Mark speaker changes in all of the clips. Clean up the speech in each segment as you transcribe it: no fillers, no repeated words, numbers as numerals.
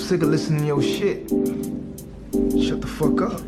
Speaker 1: sick of listening to your shit. Shut the fuck up.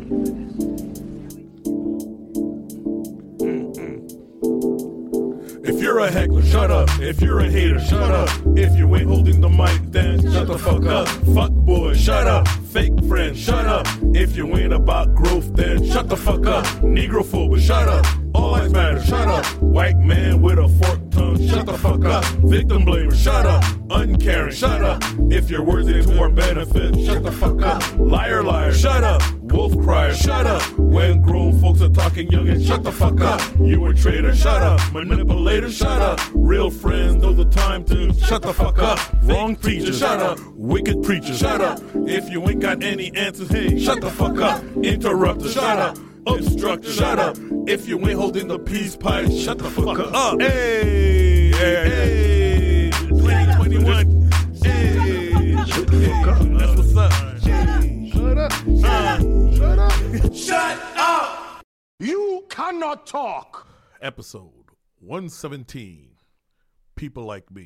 Speaker 2: If you're a heckler, shut up. If you're a hater, shut up. If you ain't holding the mic, then shut the fuck up. Fuck boy, shut up. Fake friend, shut up. If you ain't about growth, then shut the fuck up. Negrophobe, shut up. All lives matter, shut up. White man with a forked tongue, shut the fuck up. Victim blamer, shut up. Uncaring, shut up. If you're worthy to our benefit, shut the fuck up. Liar, liar, shut up. Wolf crier, shut up. When grown folks are talking young and shut the fuck up. You a traitor, shut up. Manipulator, shut up. Real friends know the time to shut the fuck up. Wrong preacher, shut up. Wicked preacher, shut up. If you ain't got any answers, hey, shut the fuck up. Interrupter, shut up. Obstructor, shut up. If you ain't holding the peace pipe, shut the fuck up. Hey, hey, 2021. Hey, shut the fuck up. That's what's up. Shut up. Shut up. Shut up.
Speaker 3: You cannot talk.
Speaker 2: Episode 117. People like me.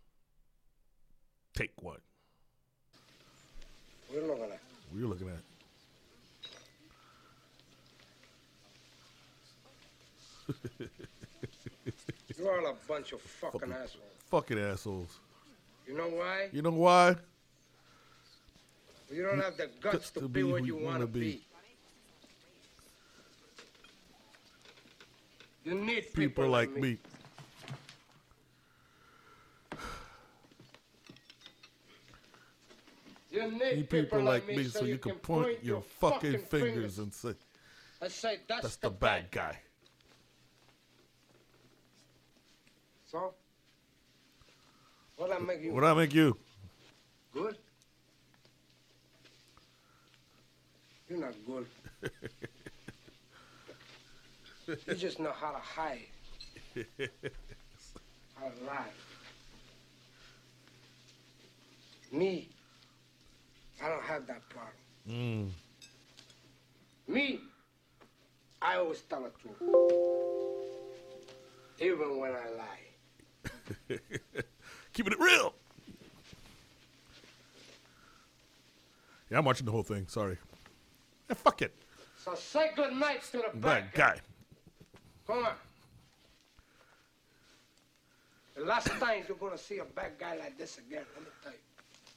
Speaker 2: Take one.
Speaker 3: What are you looking at?
Speaker 2: What are you looking at?
Speaker 3: You're all a bunch of fucking assholes.
Speaker 2: Fucking assholes.
Speaker 3: You know why?
Speaker 2: You know why?
Speaker 3: You don't have the guts to be what you want to be. You need
Speaker 2: People like me.
Speaker 3: You need
Speaker 2: People like me so you can point your fucking fingers and say,
Speaker 3: I say
Speaker 2: that's the bad guy.
Speaker 3: So? What'd I make you?
Speaker 2: What'd I make you?
Speaker 3: Good? You're not good. You just know how to hide. How to lie. Me, I don't have that problem. Me, I always tell the truth. Even when I lie.
Speaker 2: Keeping it real. Yeah, I'm watching the whole thing. Sorry. Yeah, fuck it.
Speaker 3: So say good night to the
Speaker 2: Bad guy.
Speaker 3: Come on. The last time you're going to see a bad guy like this again, let me tell you.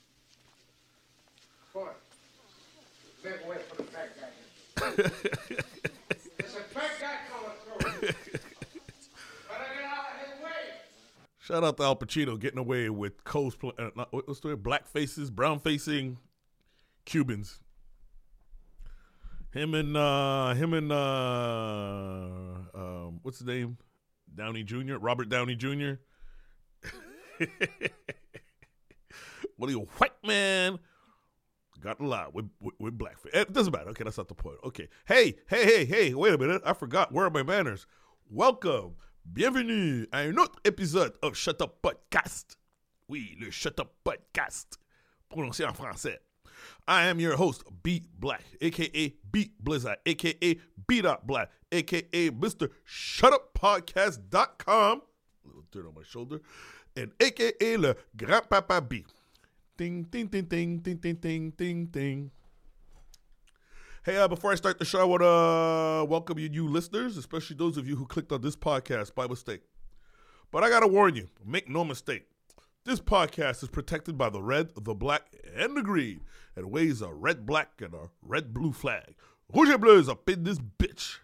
Speaker 3: Come on. Make way for the bad guy. There's a bad guy coming through. Better get out of his way.
Speaker 2: Shout out to Al Pacino getting away with cosplay, what's the word? Black faces, brown facing Cubans. Him and what's his name? Downey Jr. Robert Downey Jr. What are you, white man? Got a lot with blackface. It doesn't matter. Okay, that's not the point. Okay. Hey, wait a minute. I forgot. Where are my manners? Welcome. Bienvenue à un autre épisode of Shut Up Podcast. Oui, le Shut Up Podcast. Prononcé en français. I am your host, B Black, a.k.a. B Blizzard, a.k.a. B.Black, a.k.a. Mr. ShutUpPodcast.com, a little dirt on my shoulder, and a.k.a. Le Grand-Papa B. Ding, ding, ding, ding, ding, ding, ding, ding, ding. Hey, before I start the show, I want to welcome you new listeners, especially those of you who clicked on this podcast by mistake. But I got to warn you, make no mistake. This podcast is protected by the red, the black, and the green, and waves a red, black, and a red-blue flag. Rouge et bleu is up in this bitch.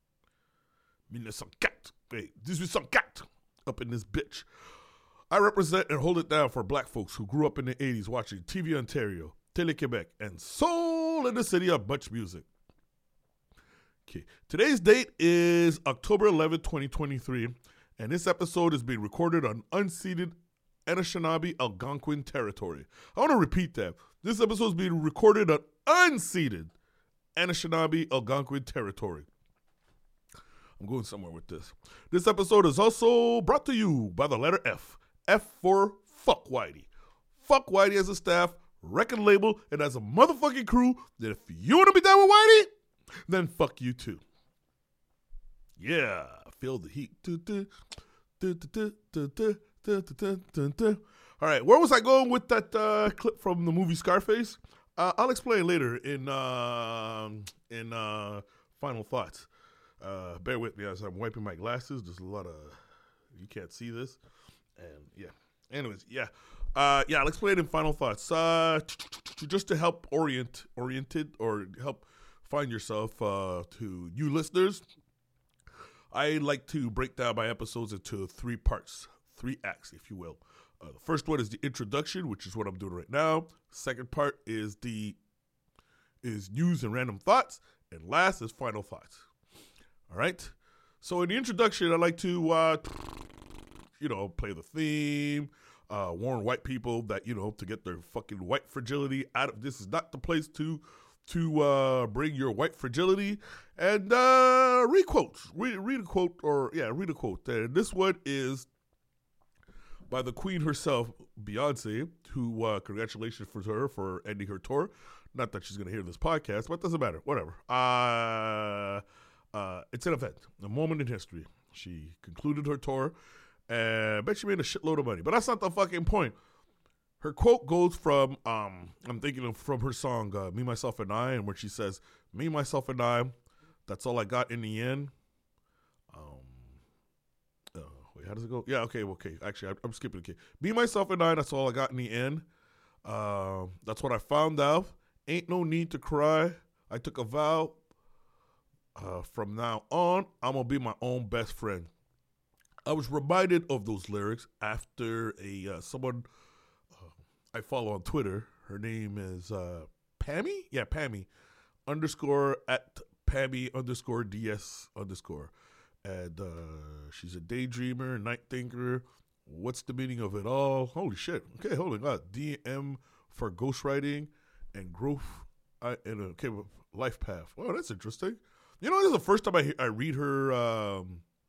Speaker 2: 1804, up in this bitch. I represent and hold it down for black folks who grew up in the 80s watching TV Ontario, Télé-Québec, and soul in the city of much music. Okay, today's date is October 11, 2023, and this episode is being recorded on unceded Anishinaabe Algonquin territory. I want to repeat that. This episode is being recorded on unceded Anishinaabe Algonquin territory. I'm going somewhere with this. This episode is also brought to you by the letter F. F for Fuck Whitey. Fuck Whitey as a staff, record label, and as a motherfucking crew that if you want to be down with Whitey, then fuck you too. Yeah, feel the heat. All right, where was I going with that clip from the movie Scarface? I'll explain later in final thoughts. Bear with me as I'm wiping my glasses. There's a lot of you can't see this, and yeah. Anyways, yeah. I'll explain in final thoughts. Just to help oriented or help find yourself to you listeners, I like to break down my episodes into 3 parts, 3 acts, if you will. The first one is the introduction, which is what I'm doing right now. Second part is news and random thoughts, and last is final thoughts. All right. So in the introduction, I like to, play the theme. Warn white people that, to get their fucking white fragility out of this is not the place to bring your white fragility. And read quotes. Read a quote. And this one is by the queen herself, Beyonce, who, congratulations for her for ending her tour. Not that she's going to hear this podcast, but it doesn't matter. Whatever. It's an event, a moment in history. She concluded her tour. And I bet she made a shitload of money. But that's not the fucking point. Her quote goes from, I'm thinking of from her song, Me, Myself, and I, and where she says, me, myself, and I, that's all I got in the end. Wait, how does it go? Yeah, okay. Actually, I'm skipping the key. Me, myself, and I, that's all I got in the end. That's what I found out. Ain't no need to cry. I took a vow. From now on, I'm going to be my own best friend. I was reminded of those lyrics after someone I follow on Twitter. Her name is Pammy? Yeah, Pammy. _ at Pammy _ DS _. And she's a daydreamer, night thinker. What's the meaning of it all? Holy shit. Okay, hold on. DM for ghostwriting and growth life path. Oh, that's interesting. This is the first time I read her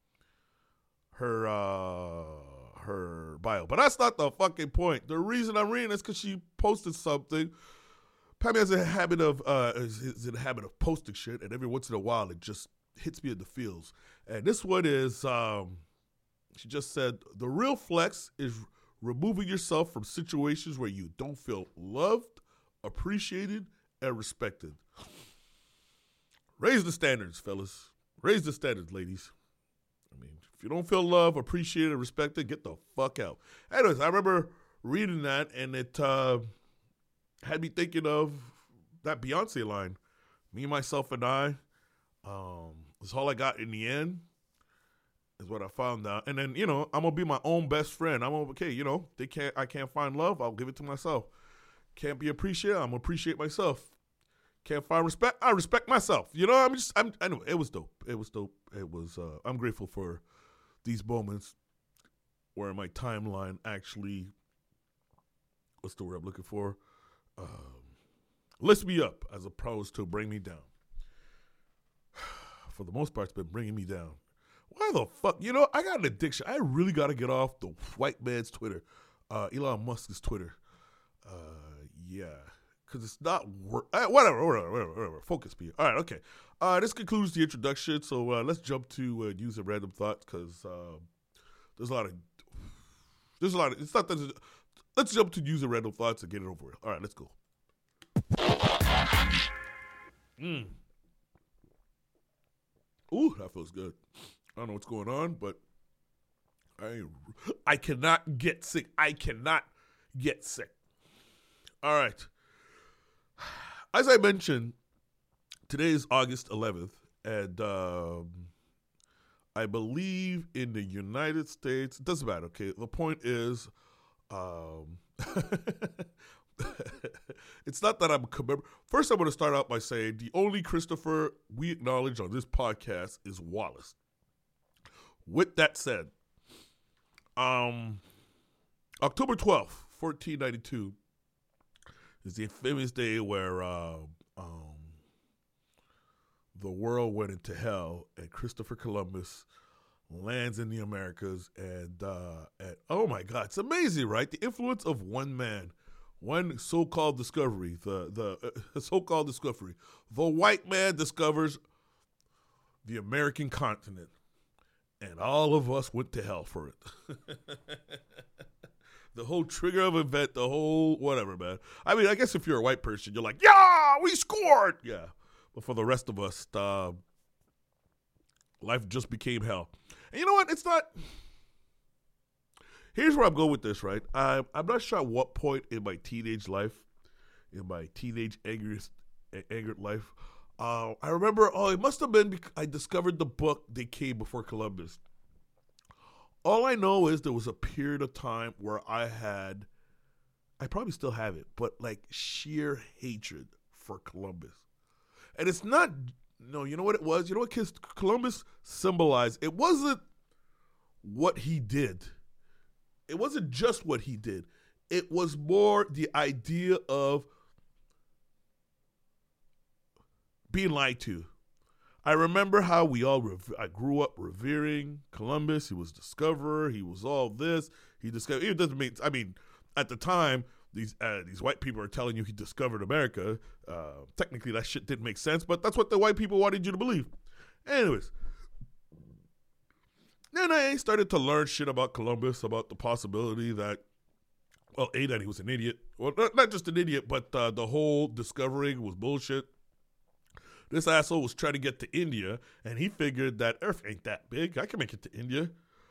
Speaker 2: bio. But that's not the fucking point. The reason I'm reading is because she posted something. Pammy has a habit of posting shit, and every once in a while it just hits me in the feels. And this one is she just said, the real flex is removing yourself from situations where you don't feel loved, appreciated, and respected. Raise the standards, fellas. Raise the standards, ladies. I mean, if you don't feel loved, appreciated, and respected, get the fuck out. Anyways, I remember reading that, and it had me thinking of that Beyonce line. Me, myself, and I. That's all I got in the end, is what I found out. And then, I'm going to be my own best friend. I'm okay, I can't find love, I'll give it to myself. Can't be appreciated, I'm going to appreciate myself. Can't find respect, I respect myself. Anyway, it was dope. It was dope. It was, I'm grateful for these moments where my timeline actually, what's the word I'm looking for? Lifts me up as opposed to bring me down. For the most part, it's been bringing me down. Why the fuck? I got an addiction. I really got to get off the white man's Twitter. Elon Musk's Twitter. Yeah. Because it's not whatever. Focus, P. All right, okay. This concludes the introduction. So let's jump to news and random thoughts because there's a lot of. It's not that. Let's jump to news and random thoughts and get it over with. All right, let's go. Ooh, that feels good. I don't know what's going on, but I cannot get sick. All right. As I mentioned, today is August 11th, and I believe in the United States, it doesn't matter, okay? The point is, it's not that I'm First, I'm going to start out by saying the only Christopher we acknowledge on this podcast is Wallace. With that said, October 12th, 1492, is the infamous day where the world went into hell and Christopher Columbus lands in the Americas. And oh my God, it's amazing, right? The influence of one man, one so-called discovery, the so-called discovery. The white man discovers the American continent, and all of us went to hell for it. The whole trigger of event, the whole whatever, man. I mean, I guess if you're a white person, you're like, yeah, we scored. Yeah. But for the rest of us, life just became hell. And you know what? It's not. Here's where I'm going with this, right? I'm not sure at what point in my teenage life, in my teenage angered life, I remember, it must have been because I discovered the book They Came Before Columbus. All I know is there was a period of time where I probably still have it, but like sheer hatred for Columbus. And it's not, you know what it was? You know what Columbus symbolized? It wasn't what he did. It wasn't just what he did. It was more the idea of being lied to. I remember how I grew up revering Columbus. He was discoverer. He was all this. He discovered. It doesn't mean. I mean, at the time, these white people are telling you he discovered America. Technically, that shit didn't make sense, but that's what the white people wanted you to believe. Anyways, then I started to learn shit about Columbus, about the possibility that, that he was an idiot. Well, not just an idiot, but the whole discovering was bullshit. This asshole was trying to get to India, and he figured that Earth ain't that big. I can make it to India.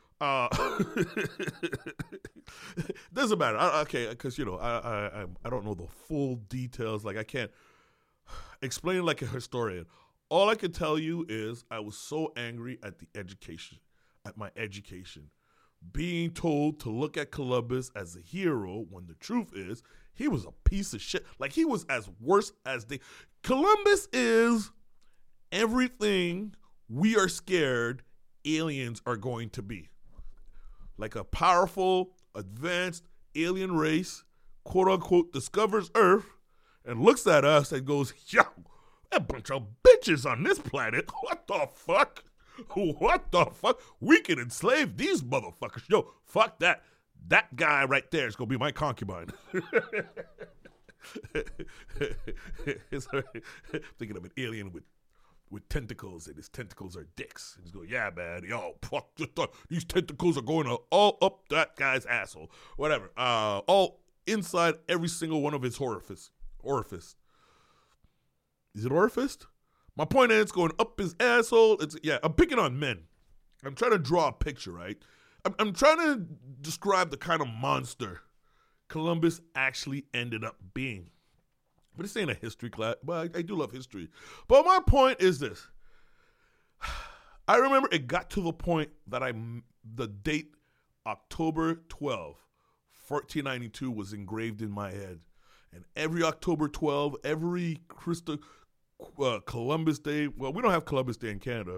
Speaker 2: Doesn't matter. Because I don't know the full details. Like I can't explain it like a historian. All I can tell you is I was so angry at my education, being told to look at Columbus as a hero when the truth is he was a piece of shit. Like he was as worse as Columbus is everything we are scared aliens are going to be. Like a powerful, advanced alien race, quote unquote, discovers Earth and looks at us and goes, yo, a bunch of bitches on this planet. What the fuck? What the fuck? We can enslave these motherfuckers. Yo, fuck that. That guy right there is going to be my concubine. Thinking of an alien with tentacles, and his tentacles are dicks. He's going, yeah, man, yo, fuck, these tentacles are going all up that guy's asshole. Whatever. All inside every single one of his orifice. Is it orifice? My point is, it's going up his asshole. I'm picking on men. I'm trying to draw a picture, right? I'm trying to describe the kind of monster Columbus actually ended up being. But this ain't a history class. But I do love history. But my point is this. I remember it got to the point that the date October 12, 1492 was engraved in my head. And every October 12, every Columbus Day. Well, we don't have Columbus Day in Canada.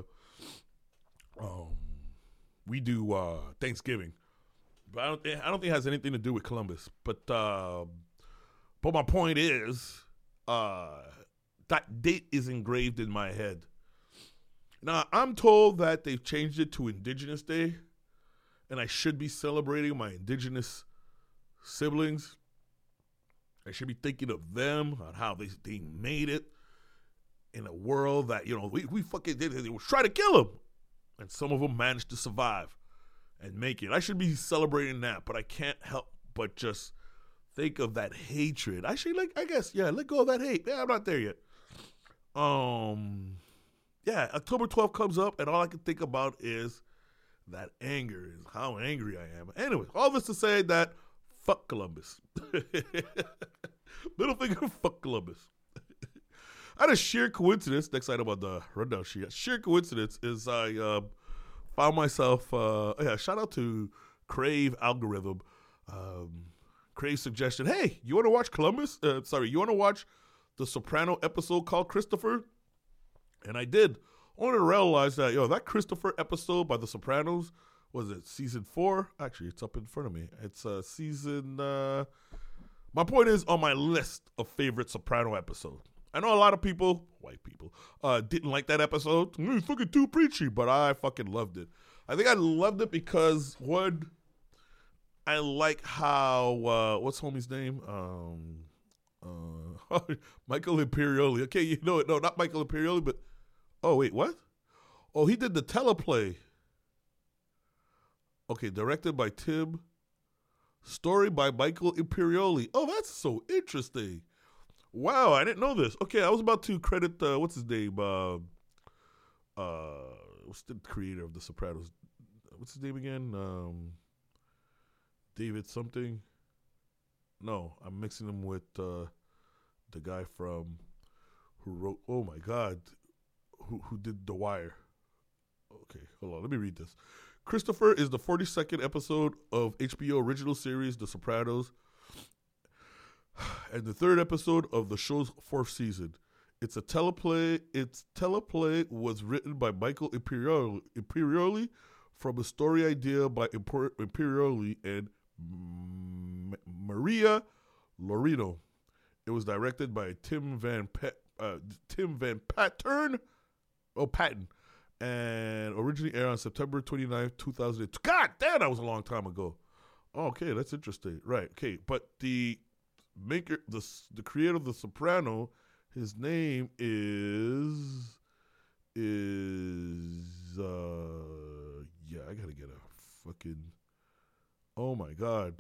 Speaker 2: We do Thanksgiving, but I don't think it has anything to do with Columbus. But my point is, that date is engraved in my head. Now I'm told that they've changed it to Indigenous Day, and I should be celebrating my Indigenous siblings. I should be thinking of them on how they made it in a world that we fucking did. They were trying to kill them. And some of them managed to survive and make it. I should be celebrating that, but I can't help but just think of that hatred. I should let go of that hate. Yeah, I'm not there yet. October 12th comes up, and all I can think about is that anger, is how angry I am. Anyway, all this to say that fuck Columbus. Middle finger, fuck Columbus. I had a sheer coincidence, next item on the rundown sheet. Sheer coincidence is I found myself, shout out to Crave Algorithm. Crave's suggestion, hey, you want to watch you want to watch the Soprano episode called Christopher? And I did. Only to realize that, that Christopher episode by The Sopranos, was it season 4? Actually, it's up in front of me. It's season, my point is on my list of favorite Soprano episodes. I know a lot of people, white people, didn't like that episode. It's fucking too preachy, but I fucking loved it. I think I loved it because, one, I like how, what's homie's name? Michael Imperioli. Okay, no, not Michael Imperioli, but, wait, what? Oh, he did the teleplay. Okay, directed by Tim Story by Michael Imperioli. Oh, that's so interesting. Wow, I didn't know this. Okay, I was about to credit what's his name? What's the creator of The Sopranos? What's his name again? David something. No, I'm mixing him with the guy from who wrote. Oh my God, who did The Wire? Okay, hold on. Let me read this. Christopher is the 42nd episode of HBO original series The Sopranos, and the 3rd episode of the show's 4th season. It's a teleplay. Its teleplay was written by Michael Imperioli from a story idea by Imperioli and Maria Lorino. It was directed by Tim Van Patten. Patton. And originally aired on September 29th, 2002. God damn, that was a long time ago. Oh, okay, that's interesting. Right, okay. But the maker, the creator of The Soprano, his name is I gotta get a fucking, oh my God.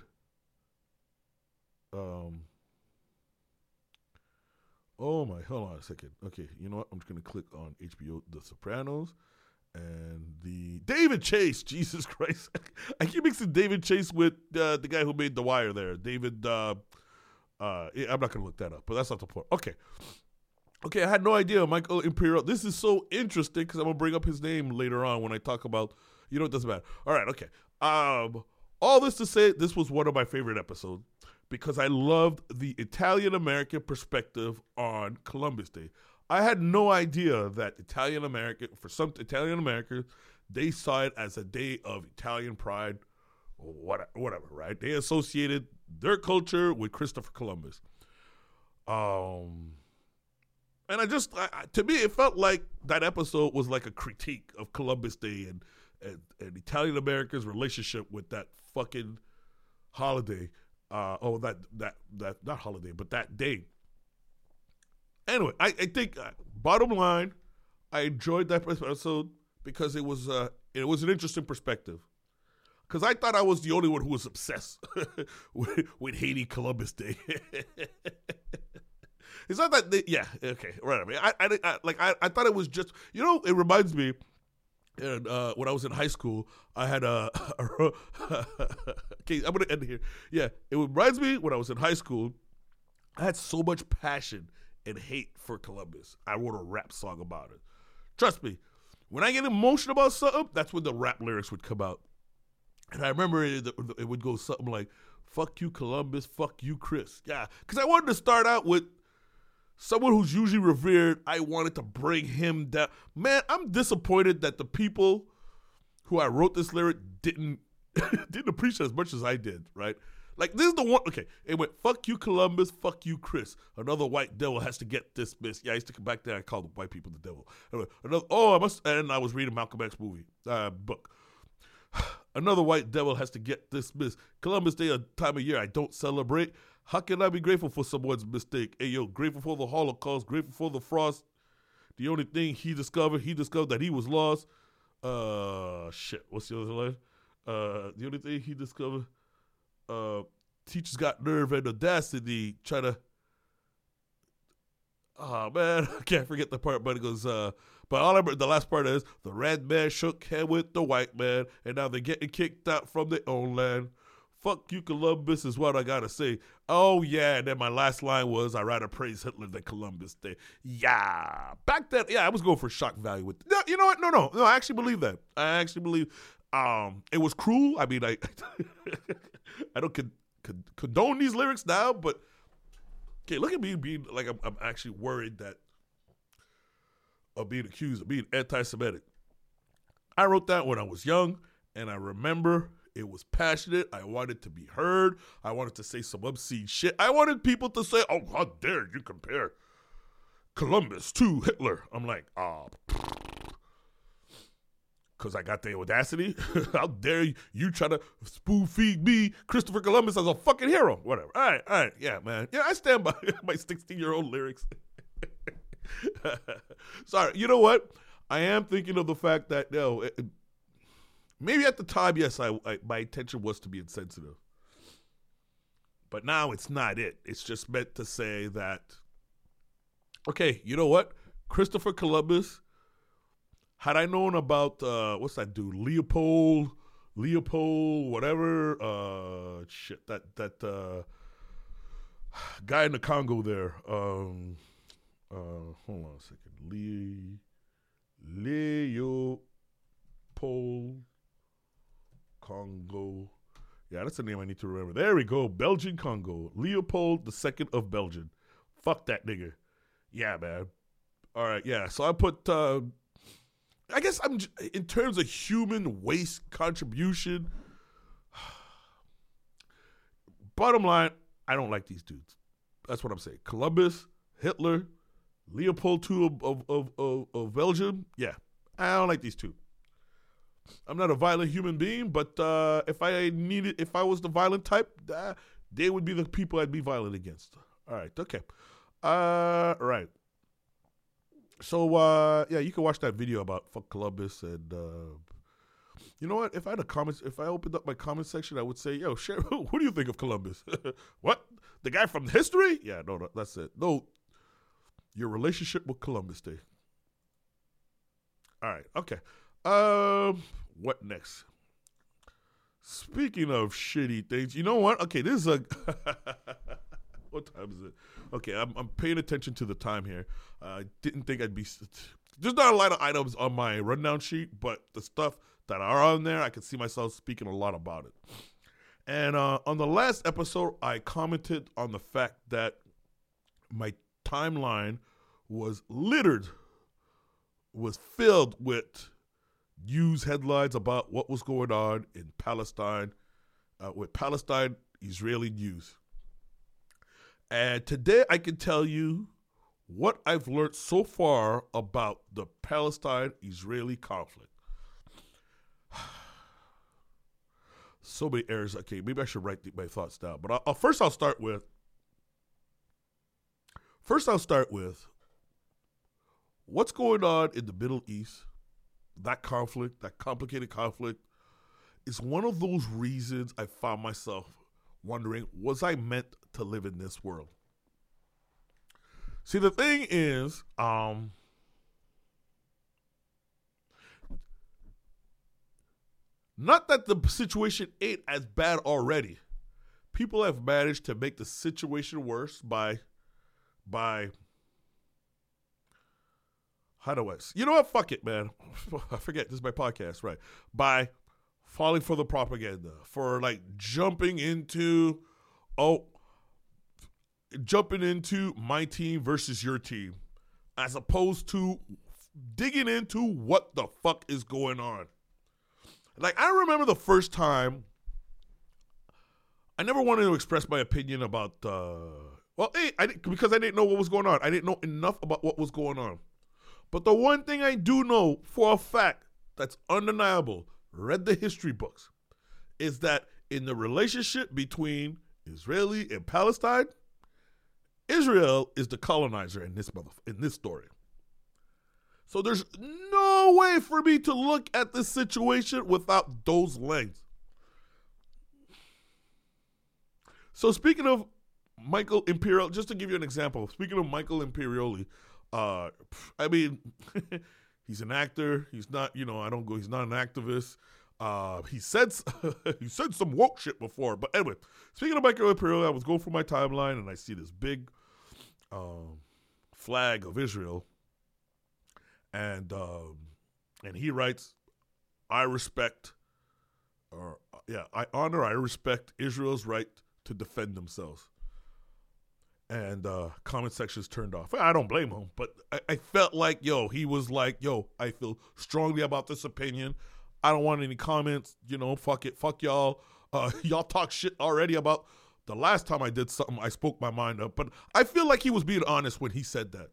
Speaker 2: Oh my, hold on a second. Okay, you know what? I'm just gonna click on HBO The Sopranos and the David Chase. Jesus Christ, I keep mixing David Chase with the guy who made The Wire. There, David. I'm not gonna look that up, but that's not the point. Okay, I had no idea Michael Imperial. This is so interesting because I'm gonna bring up his name later on when I talk about. You know, it doesn't matter. All right, okay. All this to say, this was one of my favorite episodes because I loved the Italian-American perspective on Columbus Day. I had no idea that for some Italian-Americans, they saw it as a day of Italian pride or whatever, right? They associated their culture with Christopher Columbus. And to me, it felt like that episode was like a critique of Columbus Day and Italian-Americans' relationship with that fucking holiday. Not holiday, but that day. Anyway, I think bottom line, I enjoyed that episode because it was an interesting perspective. Because I thought I was the only one who was obsessed with hating Columbus Day. It's not that yeah, okay, right. I mean, I thought it was just, you know, it reminds me. And when I was in high school, I had okay, I'm going to end here. Yeah, it reminds me when I was in high school, I had so much passion and hate for Columbus. I wrote a rap song about it. Trust me, when I get emotional about something, that's when the rap lyrics would come out. And I remember it would go something like, fuck you, Columbus, fuck you, Chris. Yeah, because I wanted to start out with someone who's usually revered. I wanted to bring him down. Man, I'm disappointed that the people who I wrote this lyric didn't appreciate as much as I did, right? Like, this is the one, okay, it went, fuck you, Columbus, fuck you, Chris. Another white devil has to get dismissed. Yeah, I used to come back there, I called the white people the devil. Anyway, and I was reading Malcolm X book. Another white devil has to get dismissed. Columbus Day, a time of year I don't celebrate. How can I be grateful for someone's mistake? Hey, yo, grateful for the Holocaust, grateful for the frost. The only thing he discovered that he was lost. What's the other line? The only thing he discovered, teachers got nerve and audacity, try to, oh man, I can't forget the part, but it goes, but all I remember, the last part is, the red man shook hand with the white man, and now they're getting kicked out from their own land. Fuck you, Columbus, is what I gotta say. Oh, yeah, and then my last line was, I'd rather praise Hitler than Columbus Day. Yeah. Back then, yeah, I was going for shock value with, no, you know what? No, I actually believe that. I actually believe it was cruel. I mean, I don't condone these lyrics now, but, okay, look at me being, like, I'm actually worried that, of being accused of being anti-Semitic. I wrote that when I was young, and I remember it was passionate. I wanted to be heard. I wanted to say some obscene shit. I wanted people to say, oh, how dare you compare Columbus to Hitler. I'm like, because I got the audacity. How dare you try to spoon feed me Christopher Columbus as a fucking hero. Whatever. All right. Yeah, man. Yeah, I stand by my 16-year-old lyrics. Sorry. You know what? I am thinking of the fact that, maybe at the time, yes, my intention was to be insensitive. But now it's not it. It's just meant to say that, okay, you know what? Christopher Columbus, had I known about, what's that dude? Leopold, whatever, that guy in the Congo there. Hold on a second. Leopold Congo. Yeah, that's the name I need to remember. There we go. Belgian Congo. Leopold II of Belgium. Fuck that nigga. Yeah, man. All right, yeah. So I put, I guess in terms of human waste contribution, bottom line, I don't like these dudes. That's what I'm saying. Columbus, Hitler, Leopold II of Belgium. Yeah, I don't like these two. I'm not a violent human being, but if I was the violent type, they would be the people I'd be violent against. All right, okay. Right. So, yeah, you can watch that video about fuck Columbus, and you know what? If I opened up my comment section, I would say, yo, share, what do you think of Columbus? What? The guy from history? Yeah, no, that's it. No, your relationship with Columbus Day. All right, okay. What next? Speaking of shitty things, you know what? Okay, this is a what time is it? Okay, I'm paying attention to the time here. I didn't think I'd be. There's not a lot of items on my rundown sheet, but the stuff that are on there, I can see myself speaking a lot about it. And on the last episode, I commented on the fact that my timeline was filled with news headlines about what was going on in Palestine, with Palestine-Israeli news. And today I can tell you what I've learned so far about the Palestine-Israeli conflict. So many errors. Okay, maybe I should write my thoughts down. But first I'll start with what's going on in the Middle East. That conflict, that complicated conflict, is one of those reasons I found myself wondering, was I meant to live in this world? See, the thing is, not that the situation ain't as bad already. People have managed to make the situation worse by how do I? You know what? Fuck it, man. I forget. This is my podcast, right? By falling for the propaganda, for like jumping into my team versus your team, as opposed to digging into what the fuck is going on. Like, I remember the first time I never wanted to express my opinion about, because I didn't know what was going on. I didn't know enough about what was going on. But the one thing I do know for a fact that's undeniable, read the history books, is that in the relationship between Israeli and Palestine, Israel is the colonizer in this story. So there's no way for me to look at this situation without those lenses. So speaking of Michael Imperioli, just to give you an example, speaking of Michael Imperioli, I mean, he's an actor. He's not, he's not an activist. He said some woke shit before. But anyway, speaking of Michael Imperioli, I was going through my timeline and I see this big flag of Israel. And he writes, I respect Israel's right to defend themselves. And comment sections turned off. I don't blame him, but I felt like, he was like, I feel strongly about this opinion. I don't want any comments, fuck it, fuck y'all. Y'all talk shit already about the last time I did something, I spoke my mind up. But I feel like he was being honest when he said that.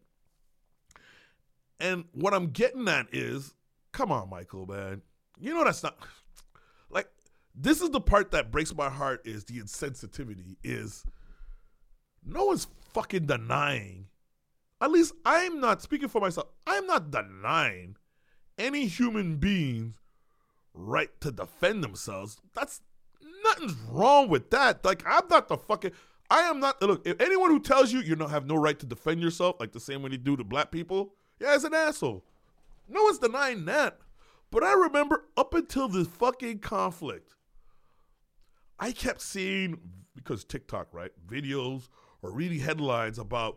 Speaker 2: And what I'm getting at is, come on, Michael, man. That's not, like, this is the part that breaks my heart, is the insensitivity, is no one's fucking denying, at least I'm not, speaking for myself, I'm not denying any human being's right to defend themselves. That's nothing's wrong with that. Like, I am not, look, if anyone who tells you you don't have no right to defend yourself, like the same way they do to black people, yeah, it's an asshole. No one's denying that. But I remember up until this fucking conflict, I kept seeing, because TikTok, right, videos or reading headlines about,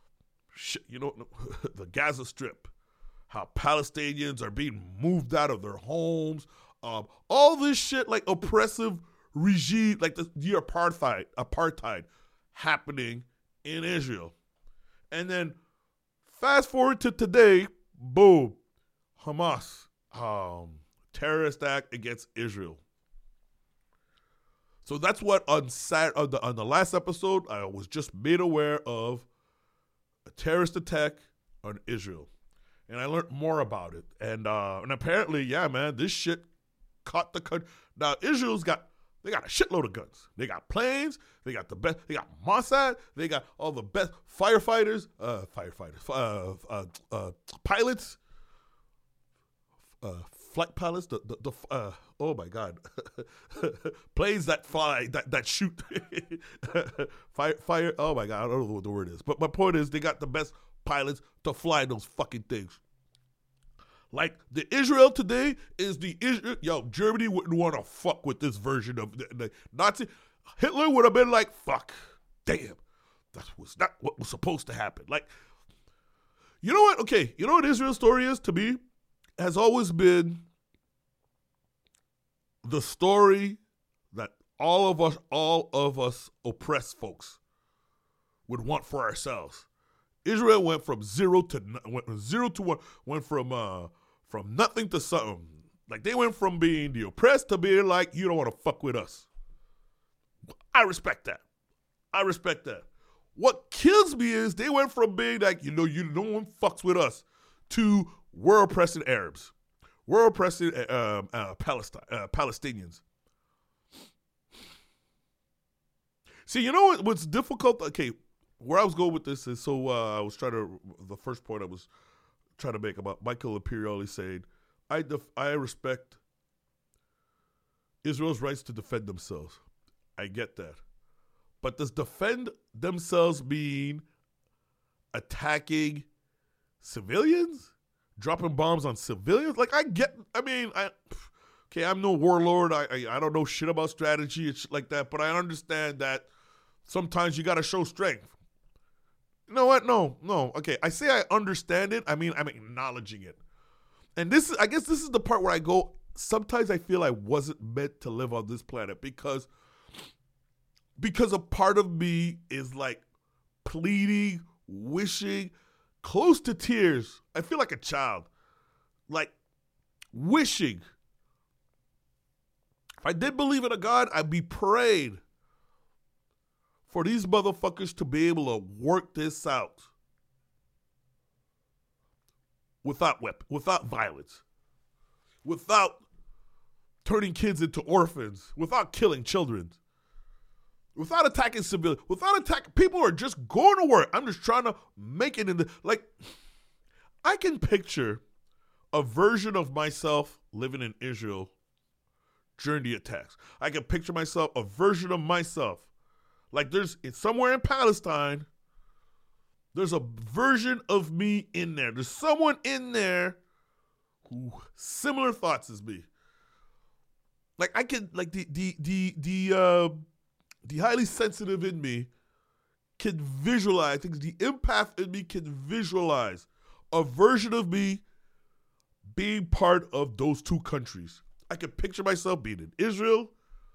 Speaker 2: the Gaza Strip, how Palestinians are being moved out of their homes, all this shit, like oppressive regime, like the apartheid happening in Israel. And then fast forward to today, boom, Hamas, terrorist act against Israel. So that's what on the last episode, I was just made aware of a terrorist attack on Israel. And I learned more about it. And apparently, yeah, man, this shit caught the country. Now, Israel's got a shitload of guns. They got planes. They got the best. They got Mossad. They got all the best pilots, flight pilots. Oh my God, planes that fly, that shoot, fire. Oh my God, I don't know what the word is. But my point is, they got the best pilots to fly those fucking things. Like, the Israel today is Germany wouldn't want to fuck with this version of the Nazi. Hitler would have been like, fuck, damn, that was not what was supposed to happen. Like, you know what? Okay, you know what Israel's story is to me? Has always been the story that all of us oppressed folks would want for ourselves. Israel went from zero to one, went from nothing to something. Like, they went from being the oppressed to being like, you don't want to fuck with us. I respect that. What kills me is they went from being like, no one fucks with us, to we're oppressing Arabs. We're oppressing Palestinians. See, you know what's difficult? Okay, where I was going with this is, the first point I was trying to make about Michael Imperioli saying, I respect Israel's rights to defend themselves. I get that. But does defend themselves mean attacking civilians? Dropping bombs on civilians? Like, I'm no warlord. I don't know shit about strategy and shit like that, but I understand that sometimes you got to show strength. You know what? No. Okay, I say I understand it. I mean, I'm acknowledging it. And I guess this is the part where I go, sometimes I feel I wasn't meant to live on this planet because a part of me is like pleading, wishing, close to tears. I feel like a child, like wishing. If I did believe in a God, I'd be praying for these motherfuckers to be able to work this out without violence, without turning kids into orphans, without killing children, without attacking civilians, without attacking people who are just going to work. I'm just trying to make it I can picture a version of myself living in Israel during the attacks. I can picture myself, a version of myself. Like, it's somewhere in Palestine, there's a version of me in there. There's someone in there who similar thoughts as me. Like, I can, like, the highly sensitive in me can visualize, I think the empath in me can visualize a version of me being part of those two countries. I can picture myself being in Israel,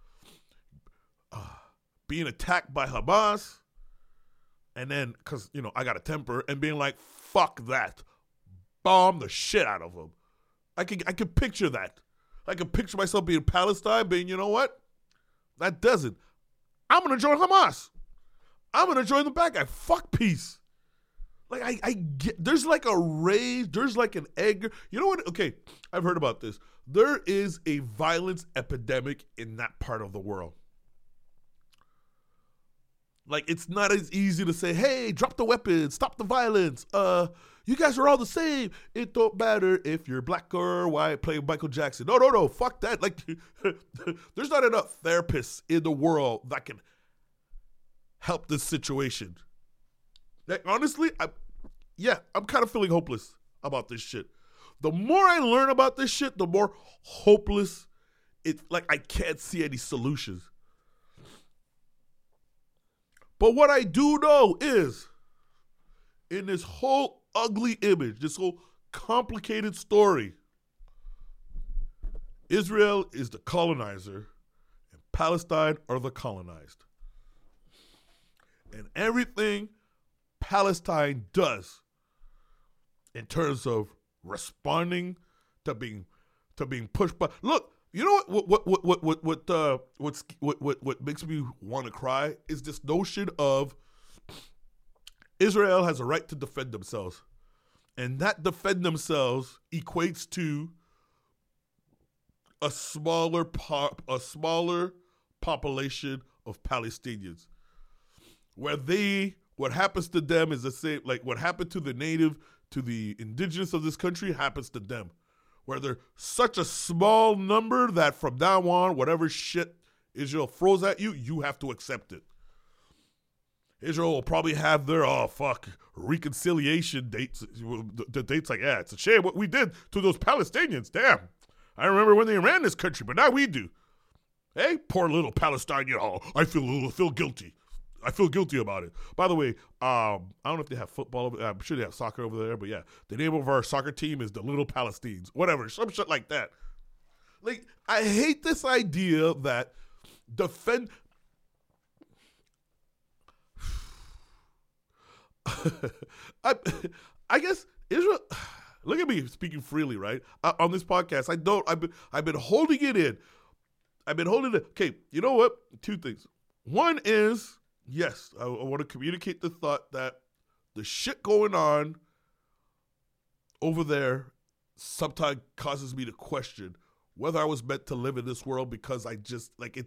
Speaker 2: being attacked by Hamas, and then, because, I got a temper, and being like, fuck that. Bomb the shit out of them. I can picture that. I can picture myself being in Palestine, being, you know what? That doesn't. I'm going to join Hamas. I'm going to join the bad guy. Fuck peace. Like, I get, there's like a rage, there's like an anger. You know what? Okay, I've heard about this. There is a violence epidemic in that part of the world. Like, it's not as easy to say, hey, drop the weapons, stop the violence. You guys are all the same. It don't matter if you're black or white playing Michael Jackson. No, fuck that. Like, there's not enough therapists in the world that can help this situation. Like, honestly, I'm kind of feeling hopeless about this shit. The more I learn about this shit, the more hopeless it's like I can't see any solutions. But what I do know is, in this whole ugly image, this whole complicated story, Israel is the colonizer and Palestine are the colonized. And everything Palestine does in terms of responding to being pushed by, look, you know what makes me want to cry is this notion of Israel has a right to defend themselves, and that defend themselves equates to a smaller population of Palestinians, where what happens to them is the same, like what happened to the indigenous of this country happens to them. Where they're such a small number that from now on, whatever shit Israel throws at you, you have to accept it. Israel will probably have their, reconciliation dates. The date's like, yeah, it's a shame what we did to those Palestinians. Damn. I remember when they ran this country, but now we do. Hey, poor little Palestinian. Oh, I feel guilty. I feel guilty about it. By the way, I don't know if they have football. I'm sure they have soccer over there, but yeah, the name of our soccer team is the Little Palestines. Whatever, some shit like that. Like, I hate this idea that defend. I guess Israel. Look at me speaking freely, right? On this podcast, I've been holding it in. Okay, you know what? Two things. One is, yes, I want to communicate the thought that the shit going on over there sometimes causes me to question whether I was meant to live in this world, because I just,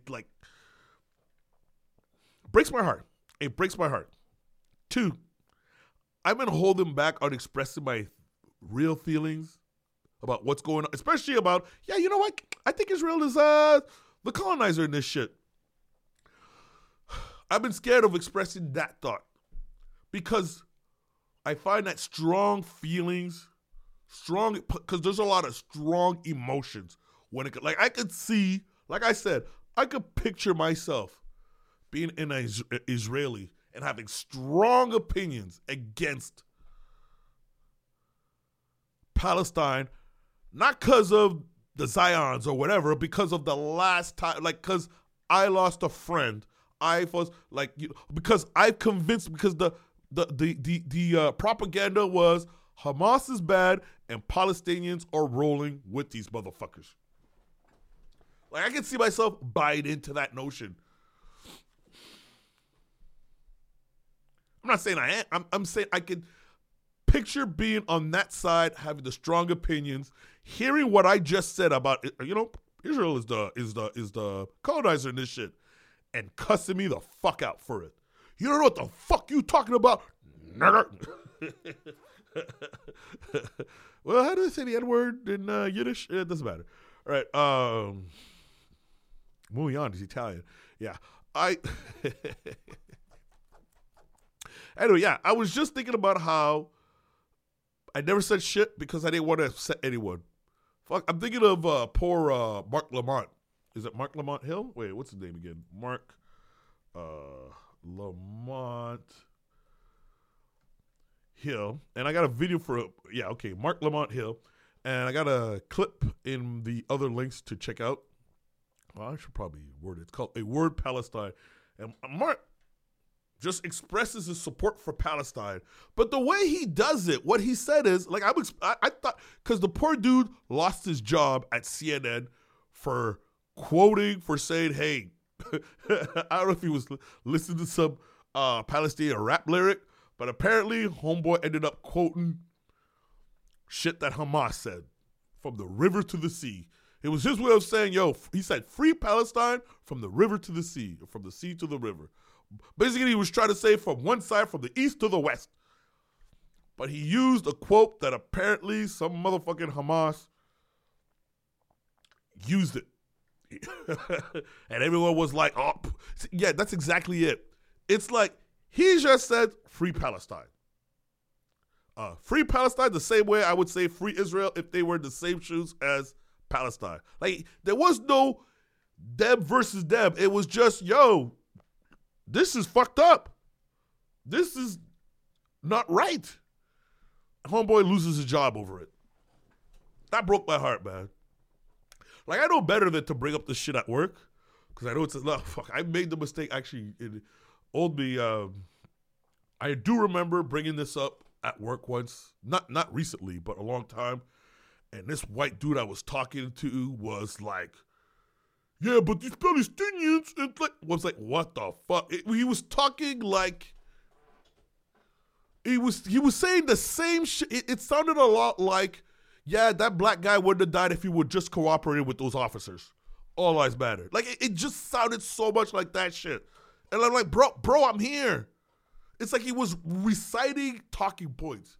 Speaker 2: breaks my heart. It breaks my heart. Two, I've been holding back on expressing my real feelings about what's going on, especially about, you know what? I think Israel is the colonizer in this shit. I've been scared of expressing that thought because I find that strong feelings, because there's a lot of strong emotions when it, like, I could see, like I said, I could picture myself being an Israeli and having strong opinions against Palestine, not because of the Zions or whatever, because of the last time, like, because I lost a friend. I was like, because I'm convinced, because the propaganda was Hamas is bad and Palestinians are rolling with these motherfuckers. Like, I can see myself buying into that notion. I'm not saying I am. I'm saying I can picture being on that side, having the strong opinions, hearing what I just said about, Israel is the colonizer in this shit, and cussing me the fuck out for it. You don't know what the fuck you talking about, nigger. Well, how do they say the N-word in Yiddish? It doesn't matter. All right. Moving on, is Italian. Yeah. Anyway, yeah, I was just thinking about how I never said shit because I didn't want to upset anyone. Fuck, I'm thinking of poor Mark Lamont. Is it Mark Lamont Hill? Wait, what's his name again? Mark Lamont Hill. And I got a video for it. Yeah, okay, Mark Lamont Hill. And I got a clip in the other links to check out. Well, I should probably word it. It's called A Word Palestine. And Mark just expresses his support for Palestine. But the way he does it, what he said is, like, I thought, because the poor dude lost his job at CNN for saying, hey, I don't know if he was listening to some Palestinian rap lyric, but apparently homeboy ended up quoting shit that Hamas said, from the river to the sea. It was his way of saying, he said, free Palestine from the river to the sea, or from the sea to the river. Basically, he was trying to say from one side, from the east to the west. But he used a quote that apparently some motherfucking Hamas used it. And everyone was like, oh, yeah, that's exactly it. It's like, he just said, free Palestine. Free Palestine the same way I would say free Israel if they were in the same shoes as Palestine. Like, there was no them versus them. It was just, yo, this is fucked up. This is not right. Homeboy loses his job over it. That broke my heart, man. Like, I know better than to bring up this shit at work, because I know it's fuck. I made the mistake, actually. It owed me. I do remember bringing this up at work once, not recently, but a long time. And this white dude I was talking to was like, yeah, but these Palestinians, and was like, what the fuck? He was talking like, he was saying the same shit. It sounded a lot like, yeah, that black guy wouldn't have died if he would just cooperated with those officers. All lives matter. Like, it just sounded so much like that shit. And I'm like, bro, I'm here. It's like he was reciting talking points,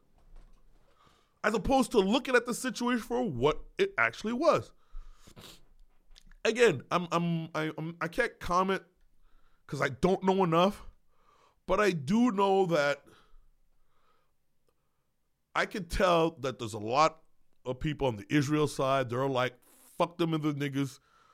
Speaker 2: as opposed to looking at the situation for what it actually was. Again, I can't comment because I don't know enough, but I do know that I can tell that there's a lot of people on the Israel side. They're like, fuck them and the niggas,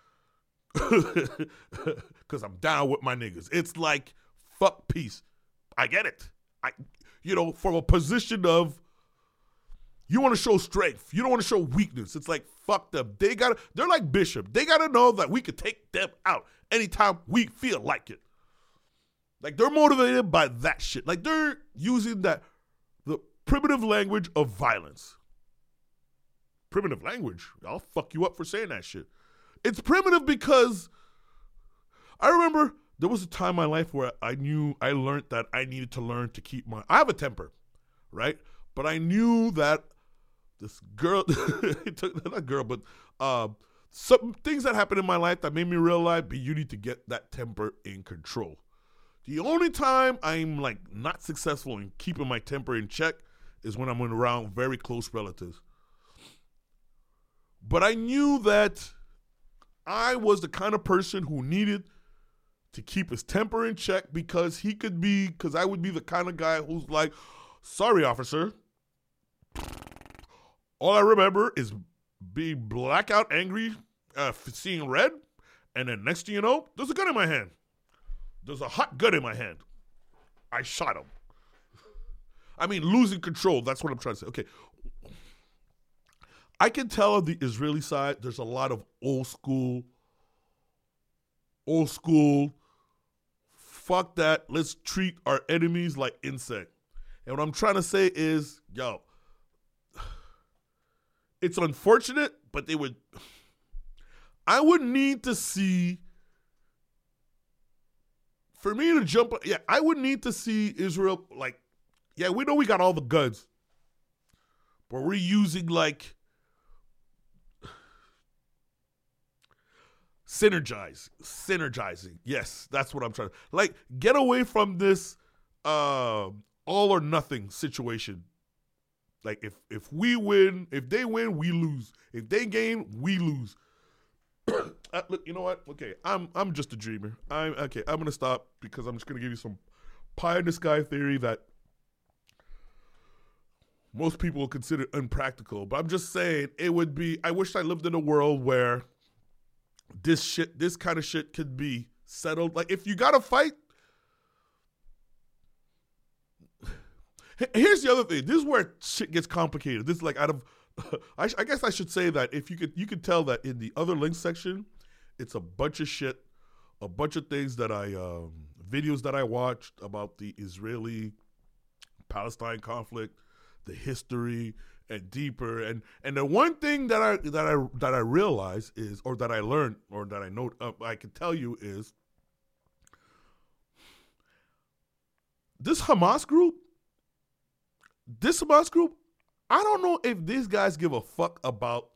Speaker 2: because I'm down with my niggas. It's like, fuck peace. I get it. From a position of, you want to show strength. You don't want to show weakness. It's like, fuck them. They're like Bishop. They got to know that we could take them out anytime we feel like it. Like, they're motivated by that shit. Like, they're using the primitive language of violence. Primitive language? I'll fuck you up for saying that shit. It's primitive because I remember there was a time in my life where I learned that I needed to learn to keep I have a temper, right? But I knew that this girl, not girl, but some things that happened in my life that made me realize, but you need to get that temper in control. The only time I'm like not successful in keeping my temper in check is when I'm around very close relatives. But I knew that I was the kind of person who needed to keep his temper in check, because I would be the kind of guy who's like, sorry, officer. All I remember is being blackout angry, seeing red, and then next thing you know, there's a gun in my hand. There's a hot gun in my hand. I shot him. I mean, losing control. That's what I'm trying to say. Okay. I can tell on the Israeli side, there's a lot of old school, fuck that, let's treat our enemies like insect. And what I'm trying to say is, yo, it's unfortunate, but I would need to see, for me to jump, I would need to see Israel, like, yeah, we know we got all the guns, but we're using like synergizing. Yes, that's what I'm trying to, like, get away from this all or nothing situation. Like, if we win, if they win, we lose. If they gain, we lose. Look, you know what? Okay, I'm just a dreamer. I'm gonna stop because I'm just gonna give you some pie in the sky theory that most people will consider impractical. But I'm just saying, I wish I lived in a world where this kind of shit could be settled. Like, if you gotta fight, here's the other thing. This is where shit gets complicated. This is like I guess I should say that if you could tell that in the other links section, it's a bunch of shit, a bunch of things that videos that I watched about the Israeli-Palestine conflict, the history, and deeper. And the one thing that I realize is, or that I learned, or that I know, I can tell you is, this Hamas group, I don't know if these guys give a fuck about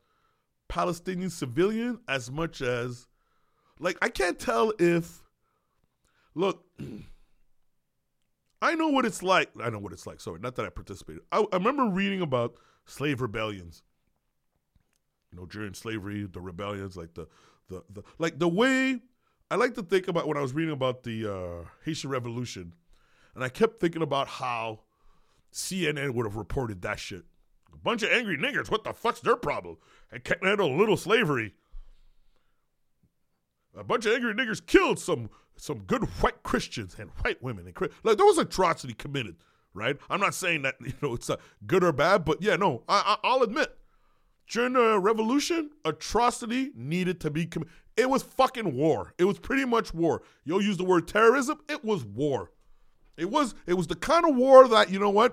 Speaker 2: Palestinian civilians as much as, like, I can't tell if, Look, I know what it's like. Sorry, not that I participated. I remember reading about slave rebellions. During slavery, the rebellions, like the way I like to think about when I was reading about the Haitian Revolution, and I kept thinking about how CNN would have reported that shit. A bunch of angry niggers. What the fuck's their problem? And can't handle a little slavery. A bunch of angry niggers killed some good white Christians and white women. Like, there was atrocity committed, right? I'm not saying that, it's good or bad, but yeah, no, I'll admit. During the revolution, atrocity needed to be committed. It was fucking war. It was pretty much war. You'll use the word terrorism. It was war. It was the kind of war that, you know what?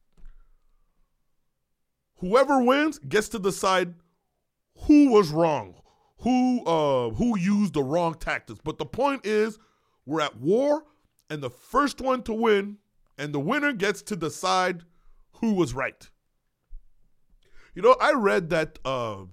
Speaker 2: Whoever wins gets to decide who was wrong, who used the wrong tactics. But the point is, we're at war, and the first one to win, and the winner gets to decide who was right. I read that. Who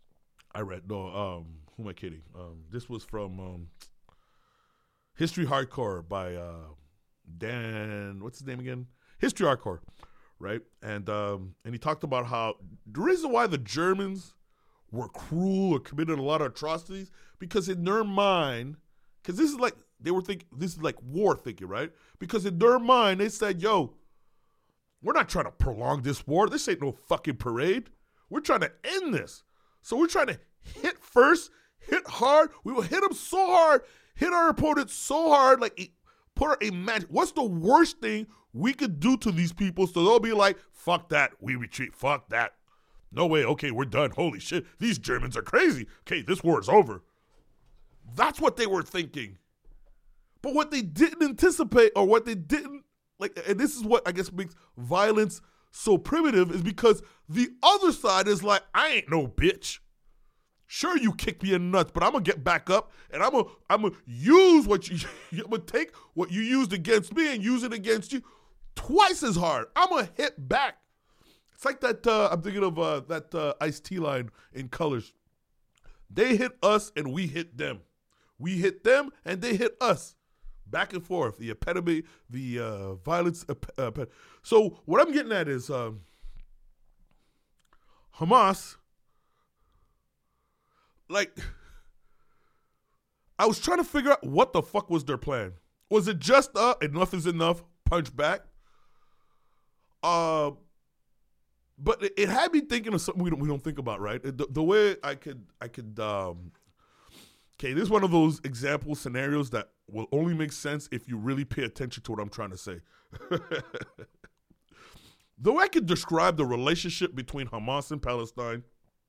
Speaker 2: am I kidding? This was from History Hardcore by Dan. What's his name again? History Hardcore, right? And he talked about how the reason why the Germans were cruel or committed a lot of atrocities, because in their mind, because this is like they were thinking, this is like war thinking, right? Because in their mind, they said, "Yo, we're not trying to prolong this war. This ain't no fucking parade. We're trying to end this. So we're trying to hit first, hit hard. We will hit them so hard, hit our opponent so hard, like put a match. What's the worst thing we could do to these people so they'll be like, fuck that, we retreat, fuck that. No way, okay, we're done. Holy shit, these Germans are crazy. Okay, this war is over." That's what they were thinking. But what they didn't anticipate, or what they didn't, and this is what I guess makes violence so primitive, is because the other side is like, I ain't no bitch. Sure, you kick me in the nuts, but I'm gonna get back up, and I'm gonna use what I'm gonna take what you used against me and use it against you twice as hard. I'm gonna hit back. It's like that. I'm thinking of that Ice-T line in Colors. They hit us and we hit them. We hit them and they hit us. Back and forth, the epitome, the violence. So what I'm getting at is Hamas, I was trying to figure out what the fuck was their plan. Was it just enough is enough, punch back? But it had me thinking of something we don't think about, right? The way I could okay, this is one of those example scenarios that will only make sense if you really pay attention to what I'm trying to say. The way I could describe the relationship between Hamas and Palestine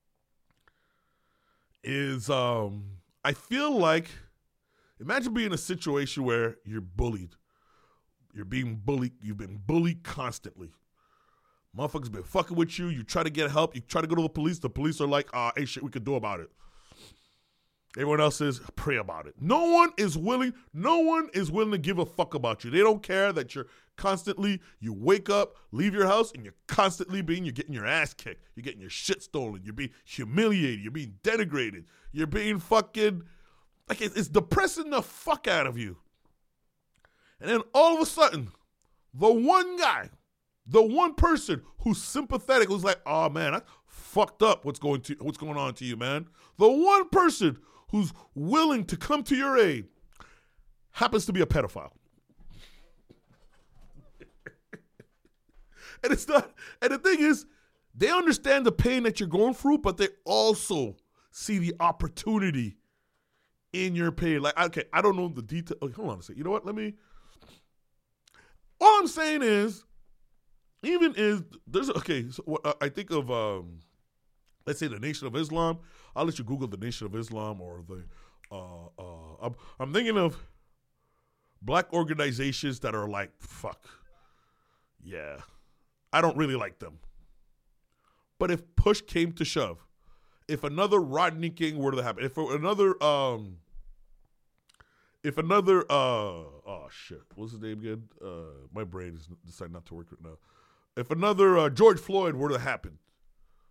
Speaker 2: is, I feel like, imagine being in a situation where you're bullied. You're being bullied. You've been bullied constantly. Motherfuckers been fucking with you. You try to get help. You try to go to the police. The police are like, ain't shit we could do about it. Everyone else says, pray about it. No one is willing to give a fuck about you. They don't care that you're constantly, you wake up, leave your house, and you're constantly you're getting your ass kicked. You're getting your shit stolen. You're being humiliated. You're being denigrated. You're being fucking, like, it's depressing the fuck out of you. And then all of a sudden, the one person who's sympathetic, who's like, oh man, that's fucked up what's going on to you, man. The one person who's willing to come to your aid happens to be a pedophile. And it's not, and the thing is, they understand the pain that you're going through, but they also see the opportunity in your pain. Like, okay, I don't know the detail. Okay, hold on a second. You know what? All I'm saying is, I think of, let's say the Nation of Islam. I'll let you Google the Nation of Islam or I'm thinking of black organizations that are like, fuck, yeah, I don't really like them. But if push came to shove, if another Rodney King were to happen, if another, oh shit, what's his name again? My brain is deciding not to work right now. If another George Floyd were to happen,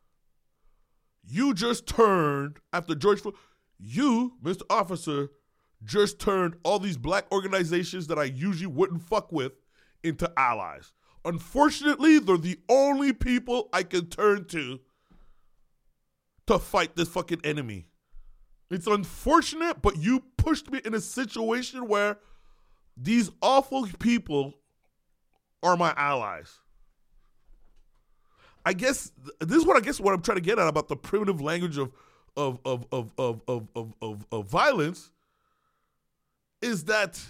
Speaker 2: you just turned after George Floyd. You, Mr. Officer, just turned all these black organizations that I usually wouldn't fuck with into allies. Unfortunately, they're the only people I can turn to fight this fucking enemy. It's unfortunate, but you pushed me in a situation where these awful people are my allies. I guess this is what I'm trying to get at about the primitive language of violence is that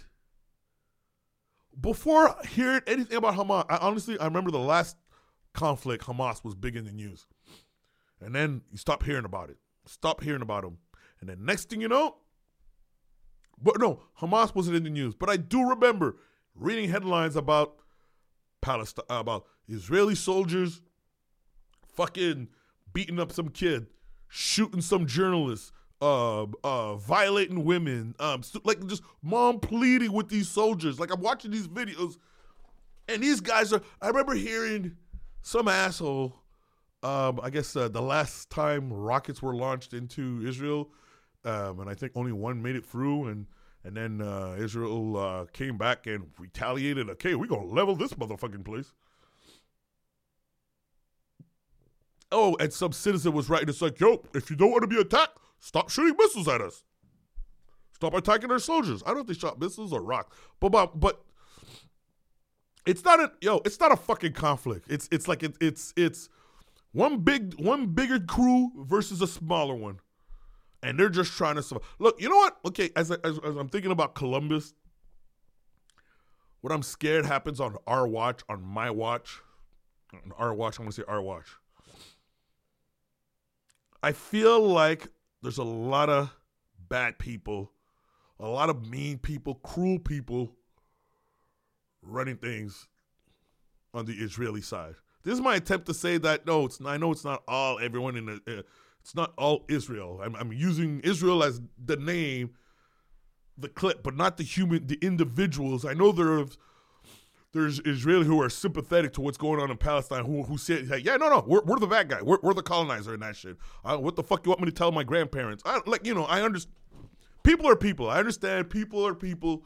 Speaker 2: before hearing anything about Hamas, I remember the last conflict, Hamas was big in the news. And then you stop hearing about it. Stop hearing about them. And then next thing you know, but no, Hamas wasn't in the news. But I do remember reading headlines about Palestine, about Israeli soldiers fucking beating up some kid, shooting some journalists, violating women, like just mom pleading with these soldiers. Like I'm watching these videos, and these guys are. I remember hearing some asshole. I guess the last time rockets were launched into Israel, and I think only one made it through, and then Israel came back and retaliated. Okay, we're gonna level this motherfucking place. Oh, and some citizen was writing, it's like, yo, if you don't want to be attacked, stop shooting missiles at us. Stop attacking our soldiers. I don't know if they shot missiles or rocks, but it's not a fucking conflict. It's like it's one bigger crew versus a smaller one, and they're just trying to survive. Look, you know what? Okay, as I'm thinking about Columbus, what I'm scared happens on our watch, on my watch, on our watch. I'm gonna say our watch. I feel like there's a lot of bad people, a lot of mean people, cruel people running things on the Israeli side. This is my attempt to say that, no, I know it's not all everyone it's not all Israel. I'm using Israel as the name, the clip, but not the individuals. I know there's Israelis who are sympathetic to what's going on in Palestine who say, hey, yeah, no, we're the bad guy. We're the colonizer in that shit. What the fuck you want me to tell my grandparents? I understand. People are people. I understand people are people.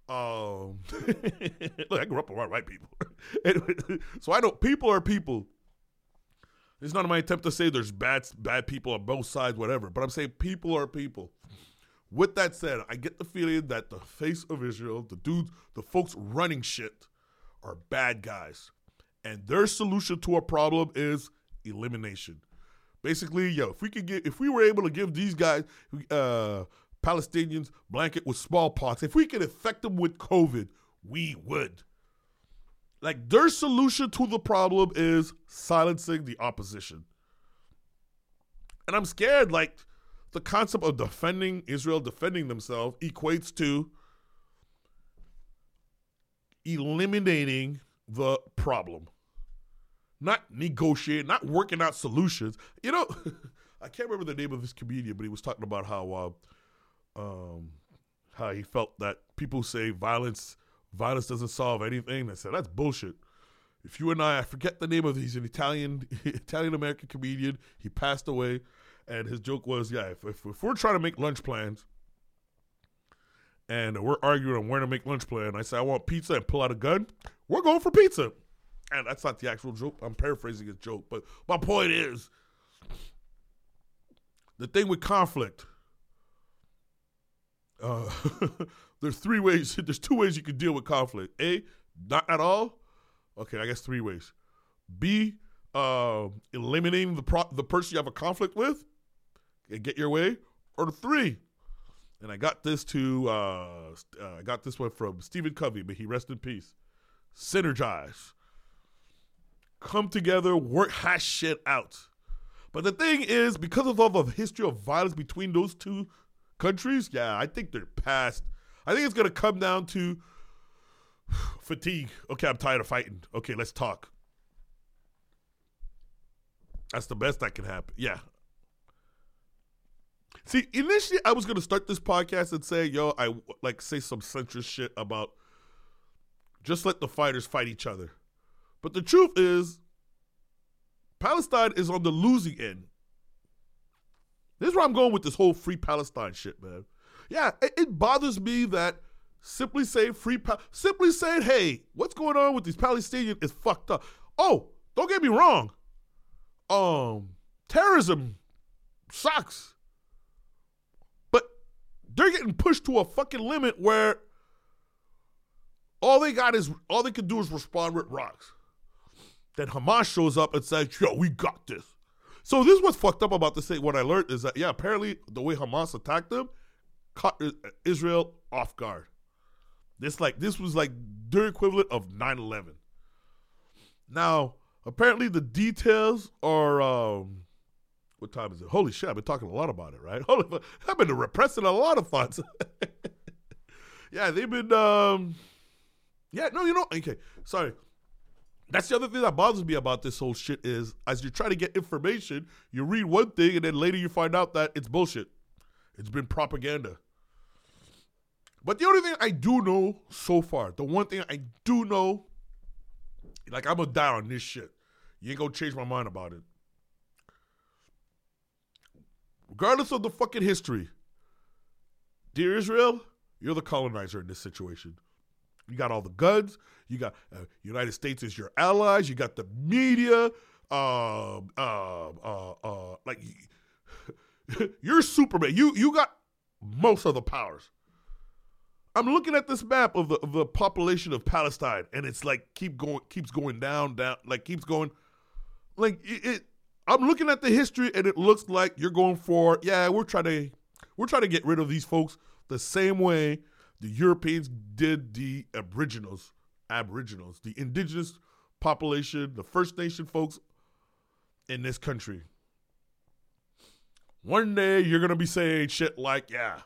Speaker 2: Look, I grew up around white people. So I know people are people. It's not my attempt to say there's bad people on both sides, whatever. But I'm saying people are people. With that said, I get the feeling that the face of Israel, the folks running shit, are bad guys, and their solution to a problem is elimination. Basically, if we were able to give these guys, Palestinians, blanket with smallpox, if we could infect them with COVID, we would. Like, their solution to the problem is silencing the opposition. And I'm scared, like, the concept of Israel defending themselves equates to eliminating the problem, not negotiating, not working out solutions. You know, I can't remember the name of this comedian, but he was talking about how he felt that people say violence doesn't solve anything. I said, that's bullshit. If you and I forget the name of, he's an Italian American comedian. He passed away, and his joke was, if we're trying to make lunch plans, and we're arguing on where to make lunch plan, I say, I want pizza, and pull out a gun, we're going for pizza. And that's not the actual joke. I'm paraphrasing his joke. But my point is, the thing with conflict, there's two ways you can deal with conflict. A, not at all. Okay, I guess 3 ways. B, eliminating the person you have a conflict with and get your way. Or 3, and I got this one from Stephen Covey, may he rest in peace. Synergize. Come together, hash shit out. But the thing is, because of all the history of violence between those two countries, I think they're past. I think it's going to come down to fatigue. Okay, I'm tired of fighting. Okay, let's talk. That's the best that can happen. Yeah. See, initially I was going to start this podcast and say, say some centrist shit about just let the fighters fight each other. But the truth is, Palestine is on the losing end. This is where I'm going with this whole free Palestine shit, man.
Speaker 4: Yeah, it bothers me that simply saying simply saying, hey, what's going on with these Palestinians is fucked up. Oh, don't get me wrong. Terrorism sucks. But they're getting pushed to a fucking limit where all they can do is respond with rocks. Then Hamas shows up and says, yo, we got this. So this is what's fucked up about this thing. What I learned is that, yeah, apparently the way Hamas attacked them caught Israel off guard. This was like their equivalent of 9/11. Now, apparently the details are, what time is it? Holy shit, I've been talking a lot about it, right? I've been repressing a lot of thoughts. Yeah, they've been, okay, sorry. That's the other thing that bothers me about this whole shit is as you try to get information, you read one thing and then later you find out that it's bullshit. It's been propaganda. But the only thing I do know so far, the one thing I do know, like I'm gonna die on this shit. You ain't gonna change my mind about it. Regardless of the fucking history, dear Israel, you're the colonizer in this situation. You got all the guns. You got United States is your allies. You got the media. Like you're Superman. You got most of the powers. I'm looking at this map of the population of Palestine, and it's like keeps going down, like keeps going. Like I'm looking at the history, and it looks like you're going for we're trying to get rid of these folks the same way the Europeans did the Aboriginals, the indigenous population, the First Nation folks in this country. One day you're going to be saying shit like, yeah,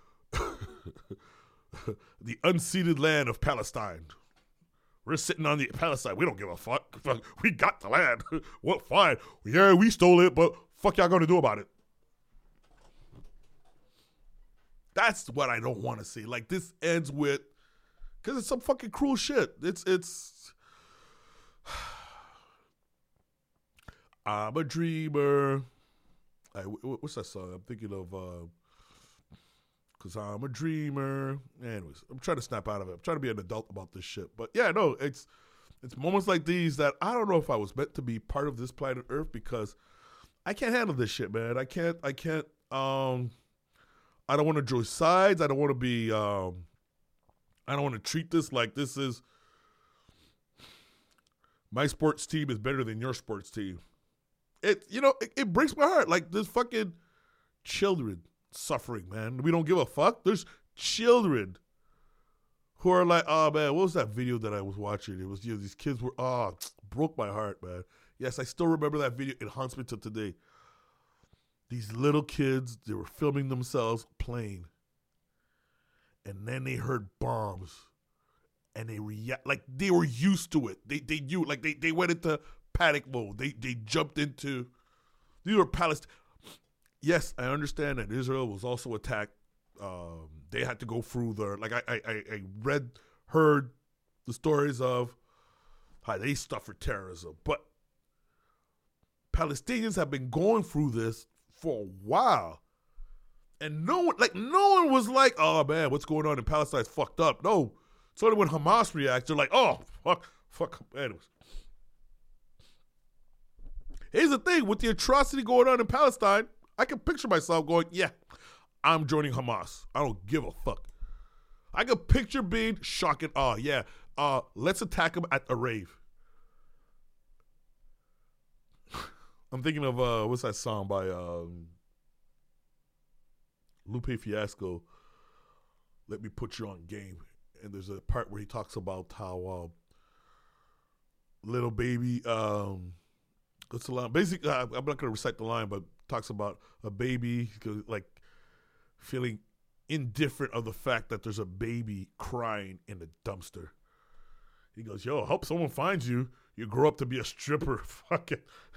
Speaker 4: the unceded land of Palestine. We're sitting on the Palestine. We don't give a fuck. We got the land. What, fine. Yeah, we stole it, but fuck y'all going to do about it? That's what I don't want to see. Like, this ends with, because it's some fucking cruel shit. It's I'm a dreamer. What's that song? I'm thinking of, because I'm a dreamer. Anyways, I'm trying to snap out of it. I'm trying to be an adult about this shit. But yeah, no, it's moments like these that I don't know if I was meant to be part of this planet Earth because I can't handle this shit, man. I can't, I don't want to join sides. I don't want to be, I don't want to treat this like this is, my sports team is better than your sports team. It breaks my heart. Like, there's fucking children suffering, man. We don't give a fuck. There's children who are like, oh, man, what was that video that I was watching? It was, these kids were, broke my heart, man. Yes, I still remember that video. It haunts me to today. These little kids, they were filming themselves playing. And then they heard bombs. And they react like they were used to it. They went into panic mode. They jumped into, these were Palestine. Yes, I understand that Israel was also attacked. They had to go through I heard the stories of how they suffered terrorism. But Palestinians have been going through this for a while. And no one was like, oh man, what's going on in Palestine is fucked up. No. It's only when Hamas reacts, they're like, oh, fuck. Anyways. Here's the thing, with the atrocity going on in Palestine, I can picture myself going, yeah, I'm joining Hamas. I don't give a fuck. I can picture being shocked and awe. Yeah, let's attack them at a rave. I'm thinking of, what's that song by Lupe Fiasco, Let Me Put You on Game. And there's a part where he talks about how little baby, what's the line? Basically, I'm not going to recite the line, but talks about a baby like feeling indifferent of the fact that there's a baby crying in the dumpster. He goes, yo, I hope someone finds you. You grow up to be a stripper. Fucking.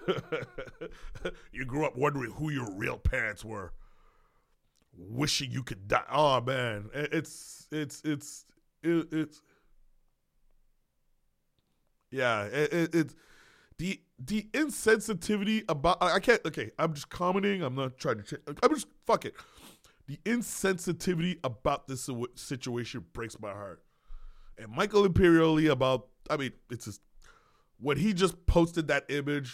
Speaker 4: You grew up wondering who your real parents were. Wishing you could die. Oh man, it's the insensitivity about. I can't. Okay, I'm just commenting. I'm not trying to. I'm just fuck it. The insensitivity about this situation breaks my heart. And Michael Imperioli it's just, when he just posted that image,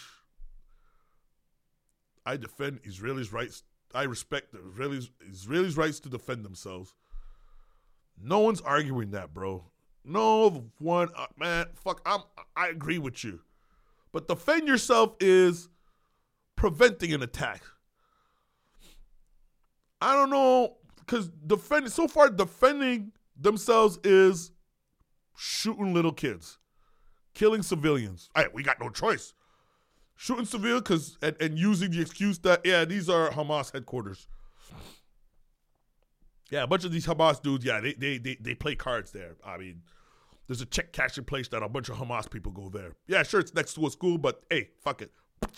Speaker 4: I defend Israelis' rights. I respect the Israelis' rights to defend themselves. No one's arguing that, bro. No one, man, I agree with you. But defend yourself is preventing an attack. I don't know, because defending themselves is shooting little kids, killing civilians. We got no choice. Shooting civilians and using the excuse that, these are Hamas headquarters. Yeah, a bunch of these Hamas dudes, they play cards there. I mean, there's a check cashing place that a bunch of Hamas people go there. Yeah, sure, it's next to a school, but hey, fuck it.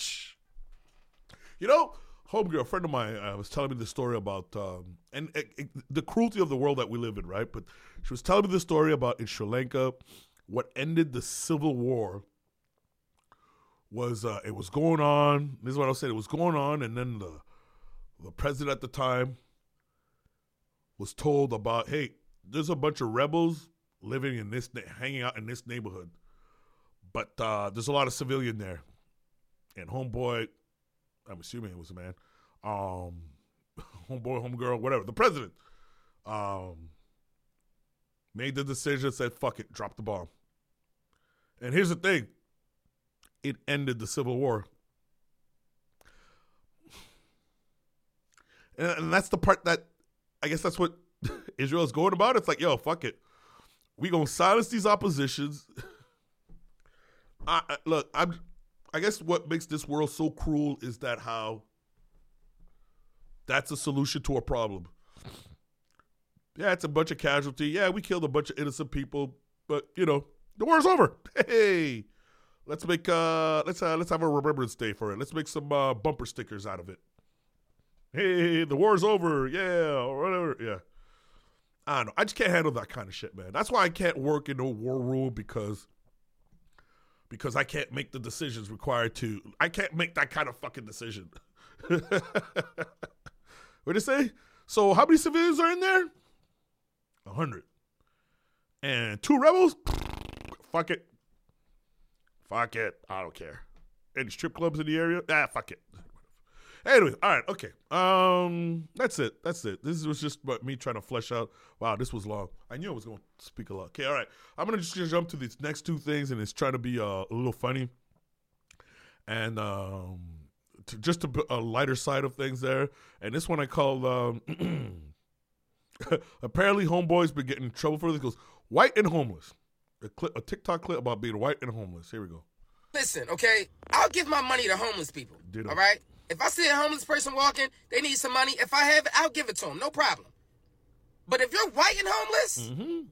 Speaker 4: You know, homegirl, a friend of mine was telling me the story about, the cruelty of the world that we live in, right? But she was telling me the story about in Sri Lanka, what ended the civil war was, it was going on. This is what I was saying. It was going on, and then the president at the time was told about, hey, there's a bunch of rebels living in this, hanging out in this neighborhood, but there's a lot of civilian there. And homeboy, I'm assuming it was a man, homegirl, whatever, the president, made the decision, said, fuck it, drop the bomb. And here's the thing, it ended the civil war. And that's the part that, I guess that's what Israel is going about. It's like, yo, fuck it. We gonna silence these oppositions. I guess what makes this world so cruel is that how that's a solution to a problem. Yeah, it's a bunch of casualty. Yeah, we killed a bunch of innocent people, but you know, the war's over. Hey, let's have a Remembrance Day for it. Let's make some bumper stickers out of it. Hey, the war's over. Yeah, or whatever. Yeah. I don't know. I just can't handle that kind of shit, man. That's why I can't work in a war room because I can't make the decisions required to. I can't make that kind of fucking decision. What'd it say? So how many civilians are in there? 100. And 2 rebels? Fuck it. Fuck it. I don't care. Any strip clubs in the area? Fuck it. Anyway, all right, okay. That's it. This was just me trying to flesh out. Wow, this was long. I knew I was going to speak a lot. Okay, all right. I'm going to just jump to these next 2 things, and it's trying to be a little funny. And to a lighter side of things there. And this one I call, apparently homeboy's been getting in trouble for this. It goes, white and homeless. A TikTok clip about being white and homeless. Here we go.
Speaker 5: Listen, okay, I'll give my money to homeless people, all right? If I see a homeless person walking, they need some money. If I have it, I'll give it to them, no problem. But if you're white and homeless,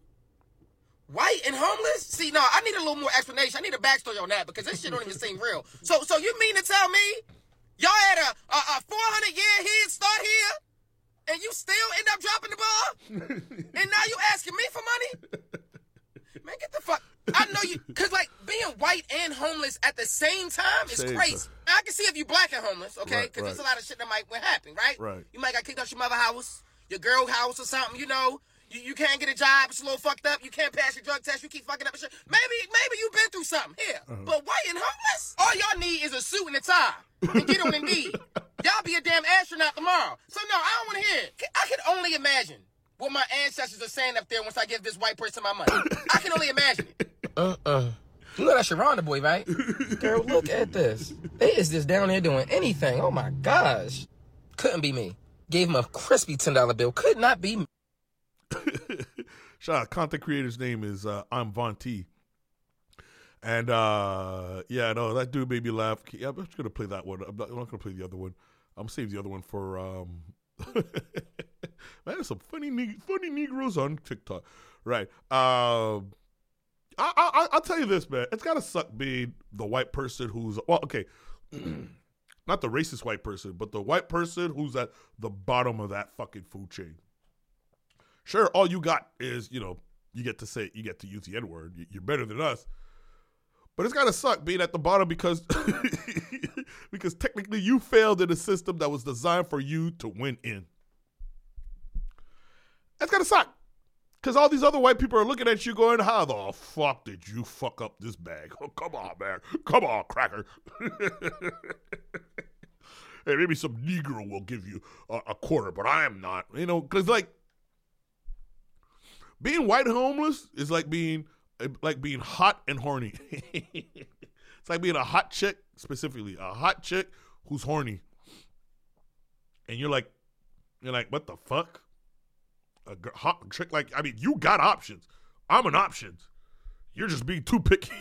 Speaker 5: see, no, I need a little more explanation. I need a backstory on that because this shit don't even seem real. So you mean to tell me y'all had a 400-year head start here, and you still end up dropping the ball? And now you asking me for money? Man, get the fuck. I know you, because, like, being white and homeless at the same time is crazy. Now, I can see if you black and homeless, okay? Because there's a lot of shit that might happen, right?
Speaker 4: Right.
Speaker 5: You might got kicked out your mother house, your girl house or something, you know. You can't get a job, it's a little fucked up. You can't pass your drug test, you keep fucking up and shit. Maybe you've been through something here. But white and homeless, all y'all need is a suit and a tie and get on Indeed. Y'all be a damn astronaut tomorrow. So, no, I don't want to hear it. I can only imagine what my ancestors are saying up there once I give this white person my money. I can only imagine it. You know that's Sharonda boy, right? Girl, look at this. They is just down there doing anything. Oh, my gosh. Couldn't be me. Gave him a crispy $10 bill. Could not be me.
Speaker 4: Shout out. Content creator's name is I'm Von T. And, yeah, no, that dude made me laugh. Yeah, I'm just going to play that one. I'm not going to play the other one. I'm going to save the other one for... Man, there's some funny Negroes on TikTok. Right. I'll tell you this, man. It's got to suck being the white person who's, well, okay, not the racist white person, but the white person who's at the bottom of that fucking food chain. Sure, all you got is, you know, you get to use the N-word. You're better than us. But it's got to suck being at the bottom because because technically you failed in a system that was designed for you to win in. That's gotta suck. Because all these other white people are looking at you going, how the fuck did you fuck up this bag? Oh, come on, man. Come on, cracker. Hey, maybe some Negro will give you a quarter, but I am not. You know, because, like, being white homeless is like being hot and horny. It's like being a hot chick, specifically, a hot chick who's horny. And you're like, what the fuck? A hot chick, like, I mean, you got options. I'm an option. You're just being too picky.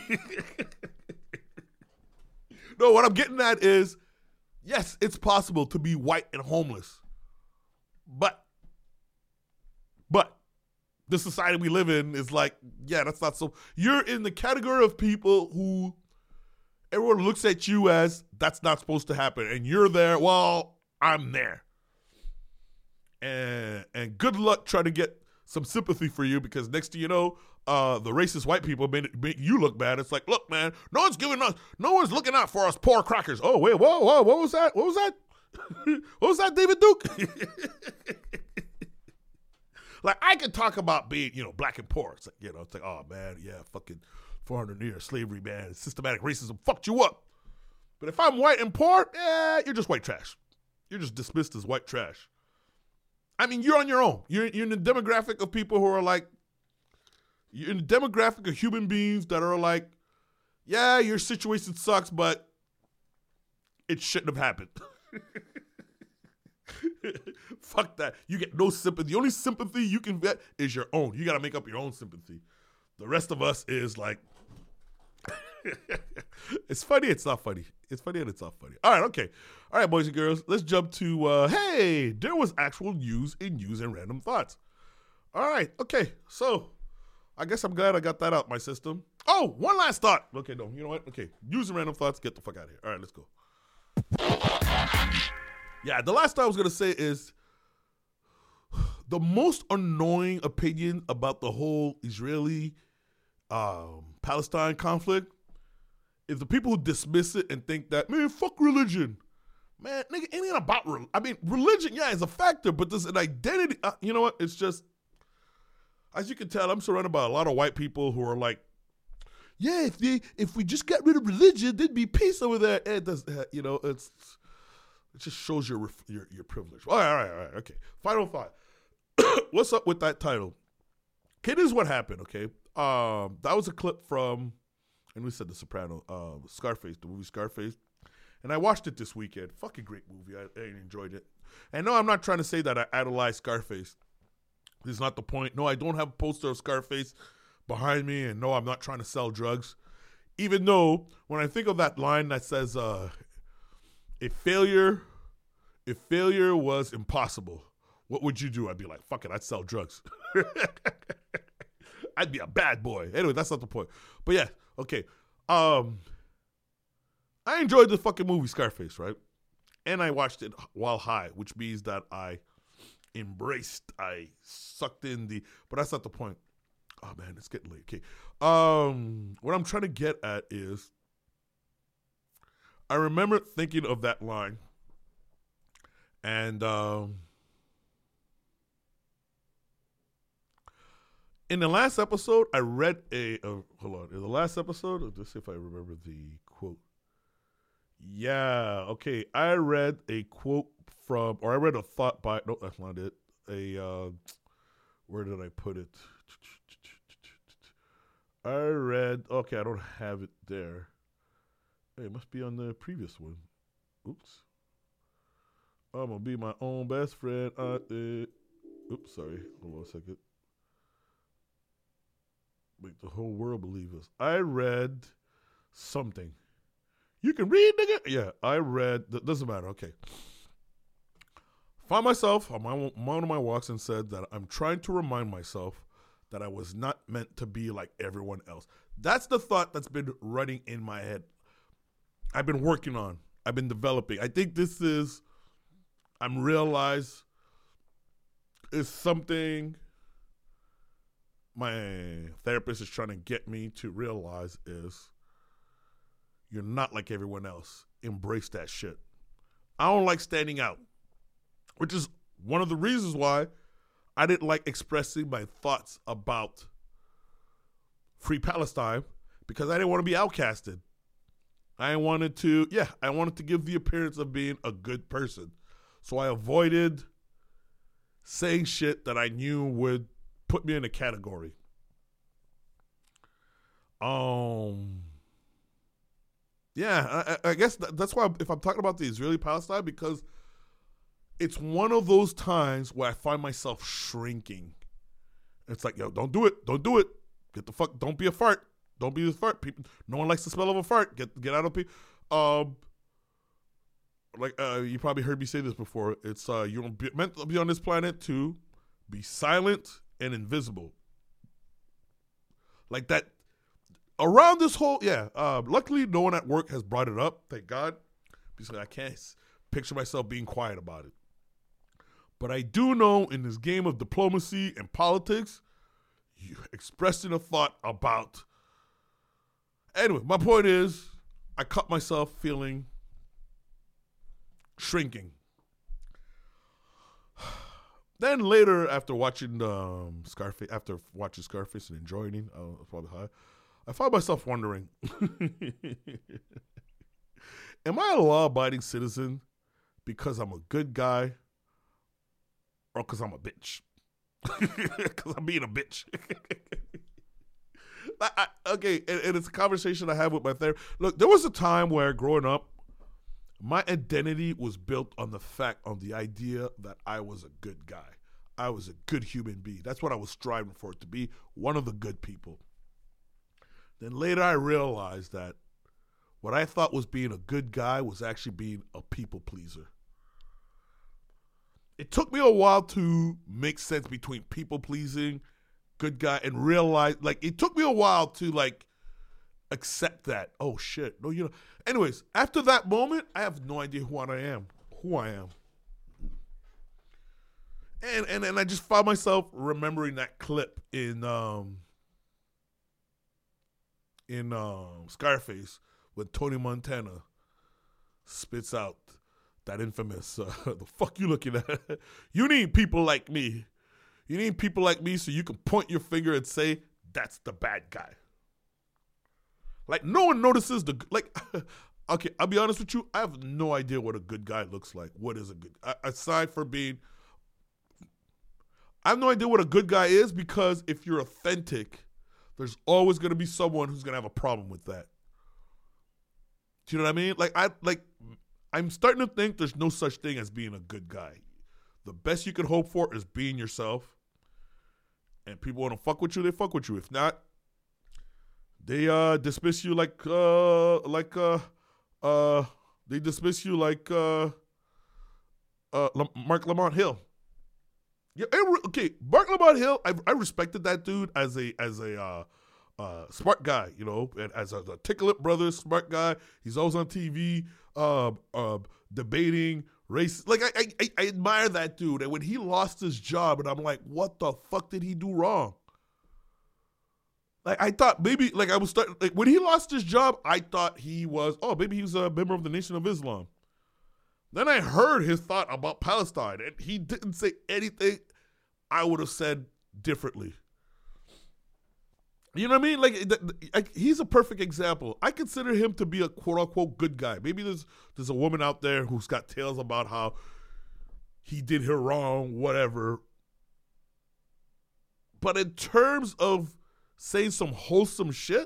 Speaker 4: No, what I'm getting at is, yes, it's possible to be white and homeless. But the society we live in is like, yeah, that's not so. You're in the category of people who everyone looks at you as, that's not supposed to happen. And you're there, well, I'm there. And good luck trying to get some sympathy for you, because next thing you know, the racist white people make you look bad. It's like, look, man, no one's looking out for us poor crackers. Oh, wait, whoa, what was that? What was that? What was that, David Duke? Like, I can talk about being, black and poor. It's like, it's like, oh, man, yeah, fucking 400 years slavery, man. Systematic racism fucked you up. But if I'm white and poor, you're just white trash. You're just dismissed as white trash. I mean, you're on your own. You're in the demographic of people who are like, you're in the demographic of human beings that are like, yeah, your situation sucks, but it shouldn't have happened. Fuck that. You get no sympathy. The only sympathy you can get is your own. You got to make up your own sympathy. The rest of us is like, it's funny, it's not funny. It's funny and it's not funny. All right, okay. All right, boys and girls, let's jump to, hey, there was actual news in News and Random Thoughts. All right, okay. So, I guess I'm glad I got that out my system. Oh, one last thought. Okay, no, you know what? Okay, News and Random Thoughts, get the fuck out of here. All right, let's go. Yeah, the last thing I was going to say is the most annoying opinion about the whole Israeli-Palestine conflict is the people who dismiss it and think that, man, fuck religion. Man, nigga, it ain't about religion. I mean, religion, yeah, is a factor, but there's an identity. You know what? It's just, as you can tell, I'm surrounded by a lot of white people who are like, yeah, if we just got rid of religion, there'd be peace over there. And it does, it just shows your privilege. All right, okay. Final thought. What's up with that title? Okay, this is what happened, okay? That was a clip from, and we said The Soprano, Scarface, the movie Scarface. And I watched it this weekend. Fucking great movie. I enjoyed it. And no, I'm not trying to say that I idolize Scarface. This is not the point. No, I don't have a poster of Scarface behind me. And no, I'm not trying to sell drugs. Even though when I think of that line that says, if failure was impossible, what would you do? I'd be like, fuck it, I'd sell drugs. I'd be a bad boy. Anyway, that's not the point. But yeah, okay. I enjoyed the fucking movie Scarface, right? And I watched it while high, which means that I sucked in but that's not the point. Oh man, it's getting late. Okay. What I'm trying to get at is, I remember thinking of that line, and in the last episode, I read hold on. In the last episode, let's see if I remember the quote. Yeah, okay. I read a quote I read a thought by, no, that's not it. Where did I put it? I read, okay, I don't have it there. Hey, it must be on the previous one. Oops. I'm going to be my own best friend. Oops, sorry. Hold on a second. Make the whole world believe us. I read something. You can read, nigga? Yeah, I read, doesn't matter, okay. Found myself on one of my walks and said that I'm trying to remind myself that I was not meant to be like everyone else. That's the thought that's been running in my head. I've been working on. I've been developing. I think I'm realize is something my therapist is trying to get me to realize is you're not like everyone else. Embrace that shit. I don't like standing out, which is one of the reasons why I didn't like expressing my thoughts about Free Palestine because I didn't want to be outcasted. I wanted to give the appearance of being a good person. So I avoided saying shit that I knew would put me in a category. Yeah, I guess that's why if I'm talking about the Israeli-Palestine, because it's one of those times where I find myself shrinking. It's like, yo, don't do it. Don't do it. Get the fuck, don't be a fart. Don't be a fart. People, no one likes the smell of a fart. Get out of people. You probably heard me say this before. It's you're meant to be on this planet to be silent and invisible. Like that. Around this whole, luckily no one at work has brought it up, thank God, because I can't picture myself being quiet about it. But I do know in this game of diplomacy and politics, you expressing a thought about. Anyway, my point is, I caught myself feeling shrinking. Then later, after watching Scarface and enjoying it, I was probably high. I found myself wondering, am I a law-abiding citizen because I'm a good guy or because I'm a bitch? Because I'm being a bitch. Okay, and it's a conversation I have with my therapist. Look, there was a time where growing up, my identity was built on the idea that I was a good guy. I was a good human being. That's what I was striving for, to be one of the good people. Then later I realized that what I thought was being a good guy was actually being a people pleaser. It took me a while to make sense between people pleasing, good guy, and realize, it took me a while to, accept that. Oh, shit. No, you know. Anyways, after that moment, I have no idea who I am. And I just found myself remembering that clip in Scarface when Tony Montana spits out that infamous, the fuck you looking at? You need people like me. You need people like me so you can point your finger and say, that's the bad guy. No one notices okay, I'll be honest with you. I have no idea what a good guy looks like. What is a good guy? Aside from being, I have no idea what a good guy is, because if you're authentic, there's always going to be someone who's going to have a problem with that. Do you know what I mean? I'm starting to think there's no such thing as being a good guy. The best you could hope for is being yourself. And people want to fuck with you, they fuck with you. If not, they dismiss you like Mark Lamont Hill. Yeah, okay. Mark Lamont Hill, I respected that dude as a smart guy, and as a Tickle Brothers smart guy. He's always on TV, debating race. I admire that dude. And when he lost his job, and I'm like, what the fuck did he do wrong? I thought maybe, I was starting, when he lost his job, I thought maybe he was a member of the Nation of Islam. Then I heard his thought about Palestine, and he didn't say anything I would have said differently. You know what I mean? He's a perfect example. I consider him to be a quote-unquote good guy. Maybe there's a woman out there who's got tales about how he did her wrong, whatever. But in terms of saying some wholesome shit,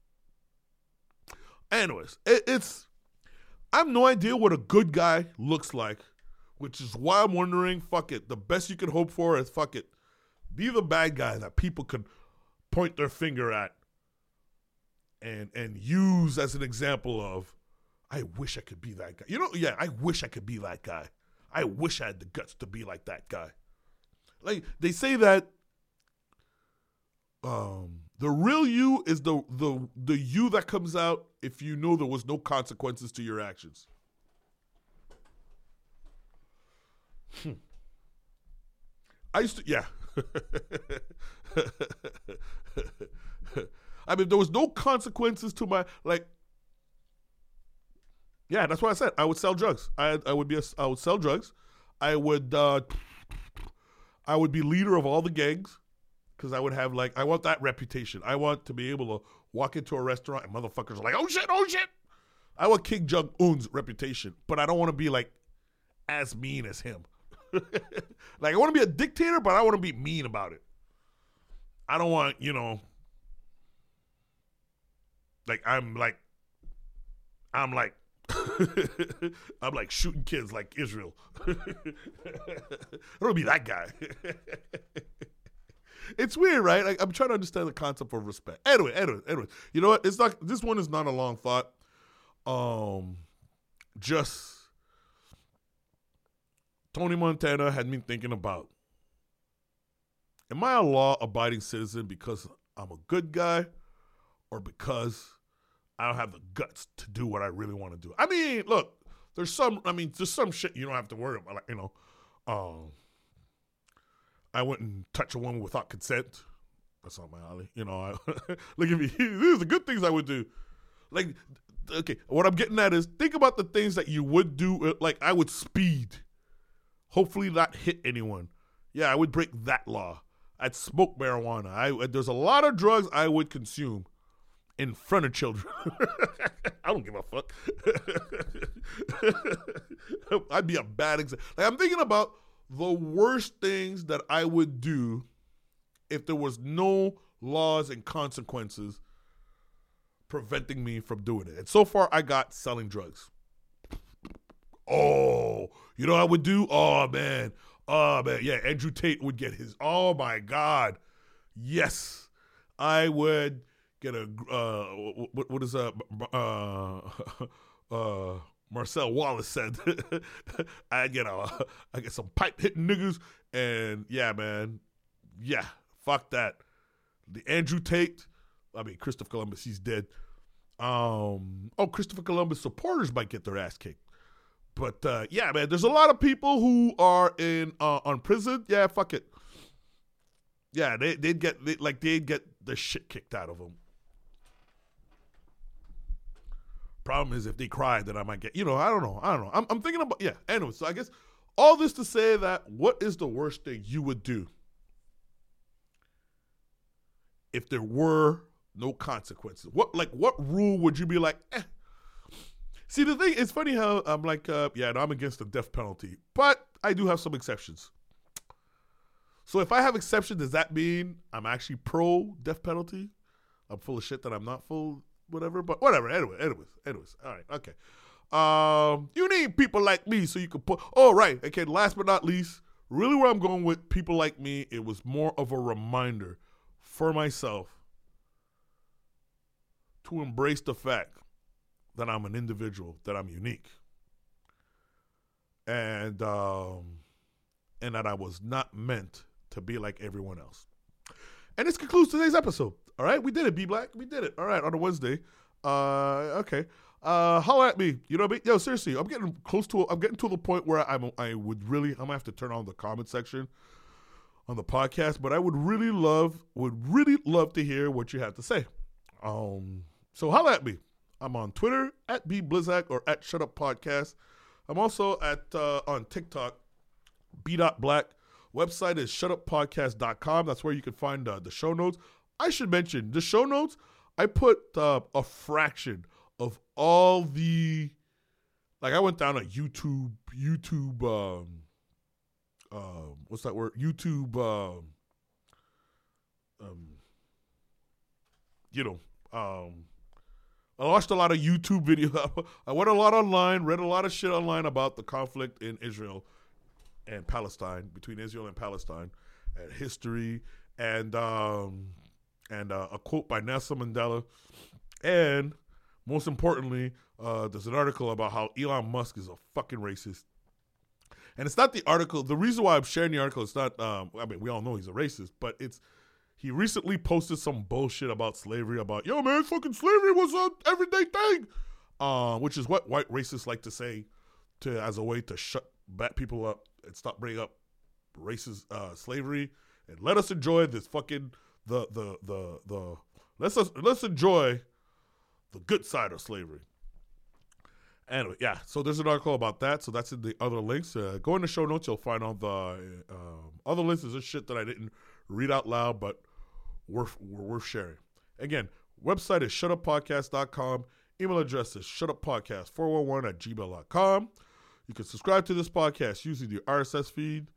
Speaker 4: anyways, I have no idea what a good guy looks like, which is why I'm wondering, fuck it, the best you can hope for is, fuck it, be the bad guy that people could point their finger at and use as an example of, I wish I could be that guy. I wish I could be that guy. I wish I had the guts to be like that guy. They say that the real you is the you that comes out if you know there was no consequences to your actions. I used to, yeah. I mean, there was no consequences to my, yeah, that's what I said. I would sell drugs. I would sell drugs. I I would be leader of all the gangs because I would have I want that reputation. I want to be able to walk into a restaurant and motherfuckers are like, oh shit. I want King Jong-un's reputation, but I don't want to be as mean as him. I want to be a dictator, but I want to be mean about it. I don't want, I'm shooting kids like Israel. I don't want to be that guy. It's weird, right? I'm trying to understand the concept of respect. Anyway. You know what? This one is not a long thought. Just Tony Montana had me thinking about, am I a law-abiding citizen because I'm a good guy or because I don't have the guts to do what I really want to do? I mean, look, there's some shit you don't have to worry about. I wouldn't touch a woman without consent. That's not my alley. Look at me. These are the good things I would do. Okay, what I'm getting at is think about the things that you would do. I would speed. Hopefully not hit anyone. Yeah, I would break that law. I'd smoke marijuana. There's a lot of drugs I would consume in front of children. I don't give a fuck. I'd be a bad example. I'm thinking about the worst things that I would do if there was no laws and consequences preventing me from doing it. And so far, I got selling drugs. Oh, you know what I would do? Oh, man. Yeah, Andrew Tate would get his. Oh, my God. Yes. I would get a, what is that? Marcel Wallace said, I get some pipe hitting niggas, and yeah, man. Yeah, fuck that. The Andrew Tate, Christopher Columbus, he's dead. Christopher Columbus supporters might get their ass kicked. But yeah, man, there's a lot of people who are on prison. Yeah, fuck it. Yeah, they'd get the shit kicked out of them. Problem is, if they cry, then I might get. I don't know. I'm thinking about. Yeah. Anyway, so I guess all this to say that what is the worst thing you would do if there were no consequences? What rule would you be like? See, the thing, it's funny how I'm I'm against the death penalty, but I do have some exceptions. So if I have exceptions, does that mean I'm actually pro death penalty? I'm full of shit that I'm not full, whatever, but whatever. Anyways. All right, okay. You need people like me so you can put, oh, right. Okay, last but not least, really where I'm going with people like me, it was more of a reminder for myself to embrace the fact that I'm an individual, that I'm unique, and that I was not meant to be like everyone else. And this concludes today's episode. All right, we did it, B Black. We did it. All right, on a Wednesday. Okay. Holler at me. You know what I mean? Yo, seriously, I'm getting to the point where I'm gonna have to turn on the comment section on the podcast, but I would really love to hear what you have to say. So holler at me. I'm on Twitter at @BBlizzak or at Shut Up Podcast. I'm also on TikTok, B.Black. Website is shutuppodcast.com. That's where you can find the show notes. I should mention, the show notes, I put a fraction of all the, I went down a YouTube, what's that word? YouTube, I watched a lot of YouTube videos. I went a lot online, read a lot of shit online about the conflict in Israel and Palestine, between Israel and Palestine, and history, and a quote by Nelson Mandela. And most importantly, there's an article about how Elon Musk is a fucking racist. And it's not the article. The reason why I'm sharing the article is not, we all know he's a racist, but he recently posted some bullshit about slavery, about, yo, man, fucking slavery was an everyday thing, which is what white racists like to say as a way to shut black people up and stop bringing up racist slavery, and let us enjoy this fucking, let's enjoy the good side of slavery. Anyway, yeah. So there's an article about that. So that's in the other links. Go in the show notes. You'll find all the other links. There's shit that I didn't read out loud, but worth sharing. Again, website is shutuppodcast.com. Email address is shutuppodcast411@gmail.com. You can subscribe to this podcast using the RSS feed.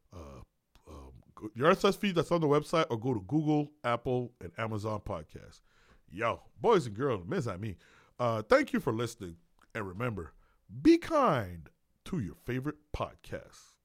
Speaker 4: Your RSS feed that's on the website, or go to Google, Apple, and Amazon Podcasts. Yo, boys and girls, mes amis, thank you for listening. And remember, be kind to your favorite podcasts.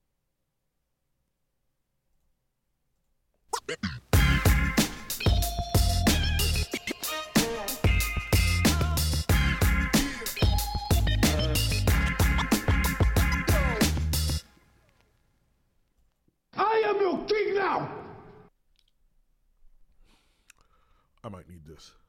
Speaker 1: I am your king now.
Speaker 4: I might need this.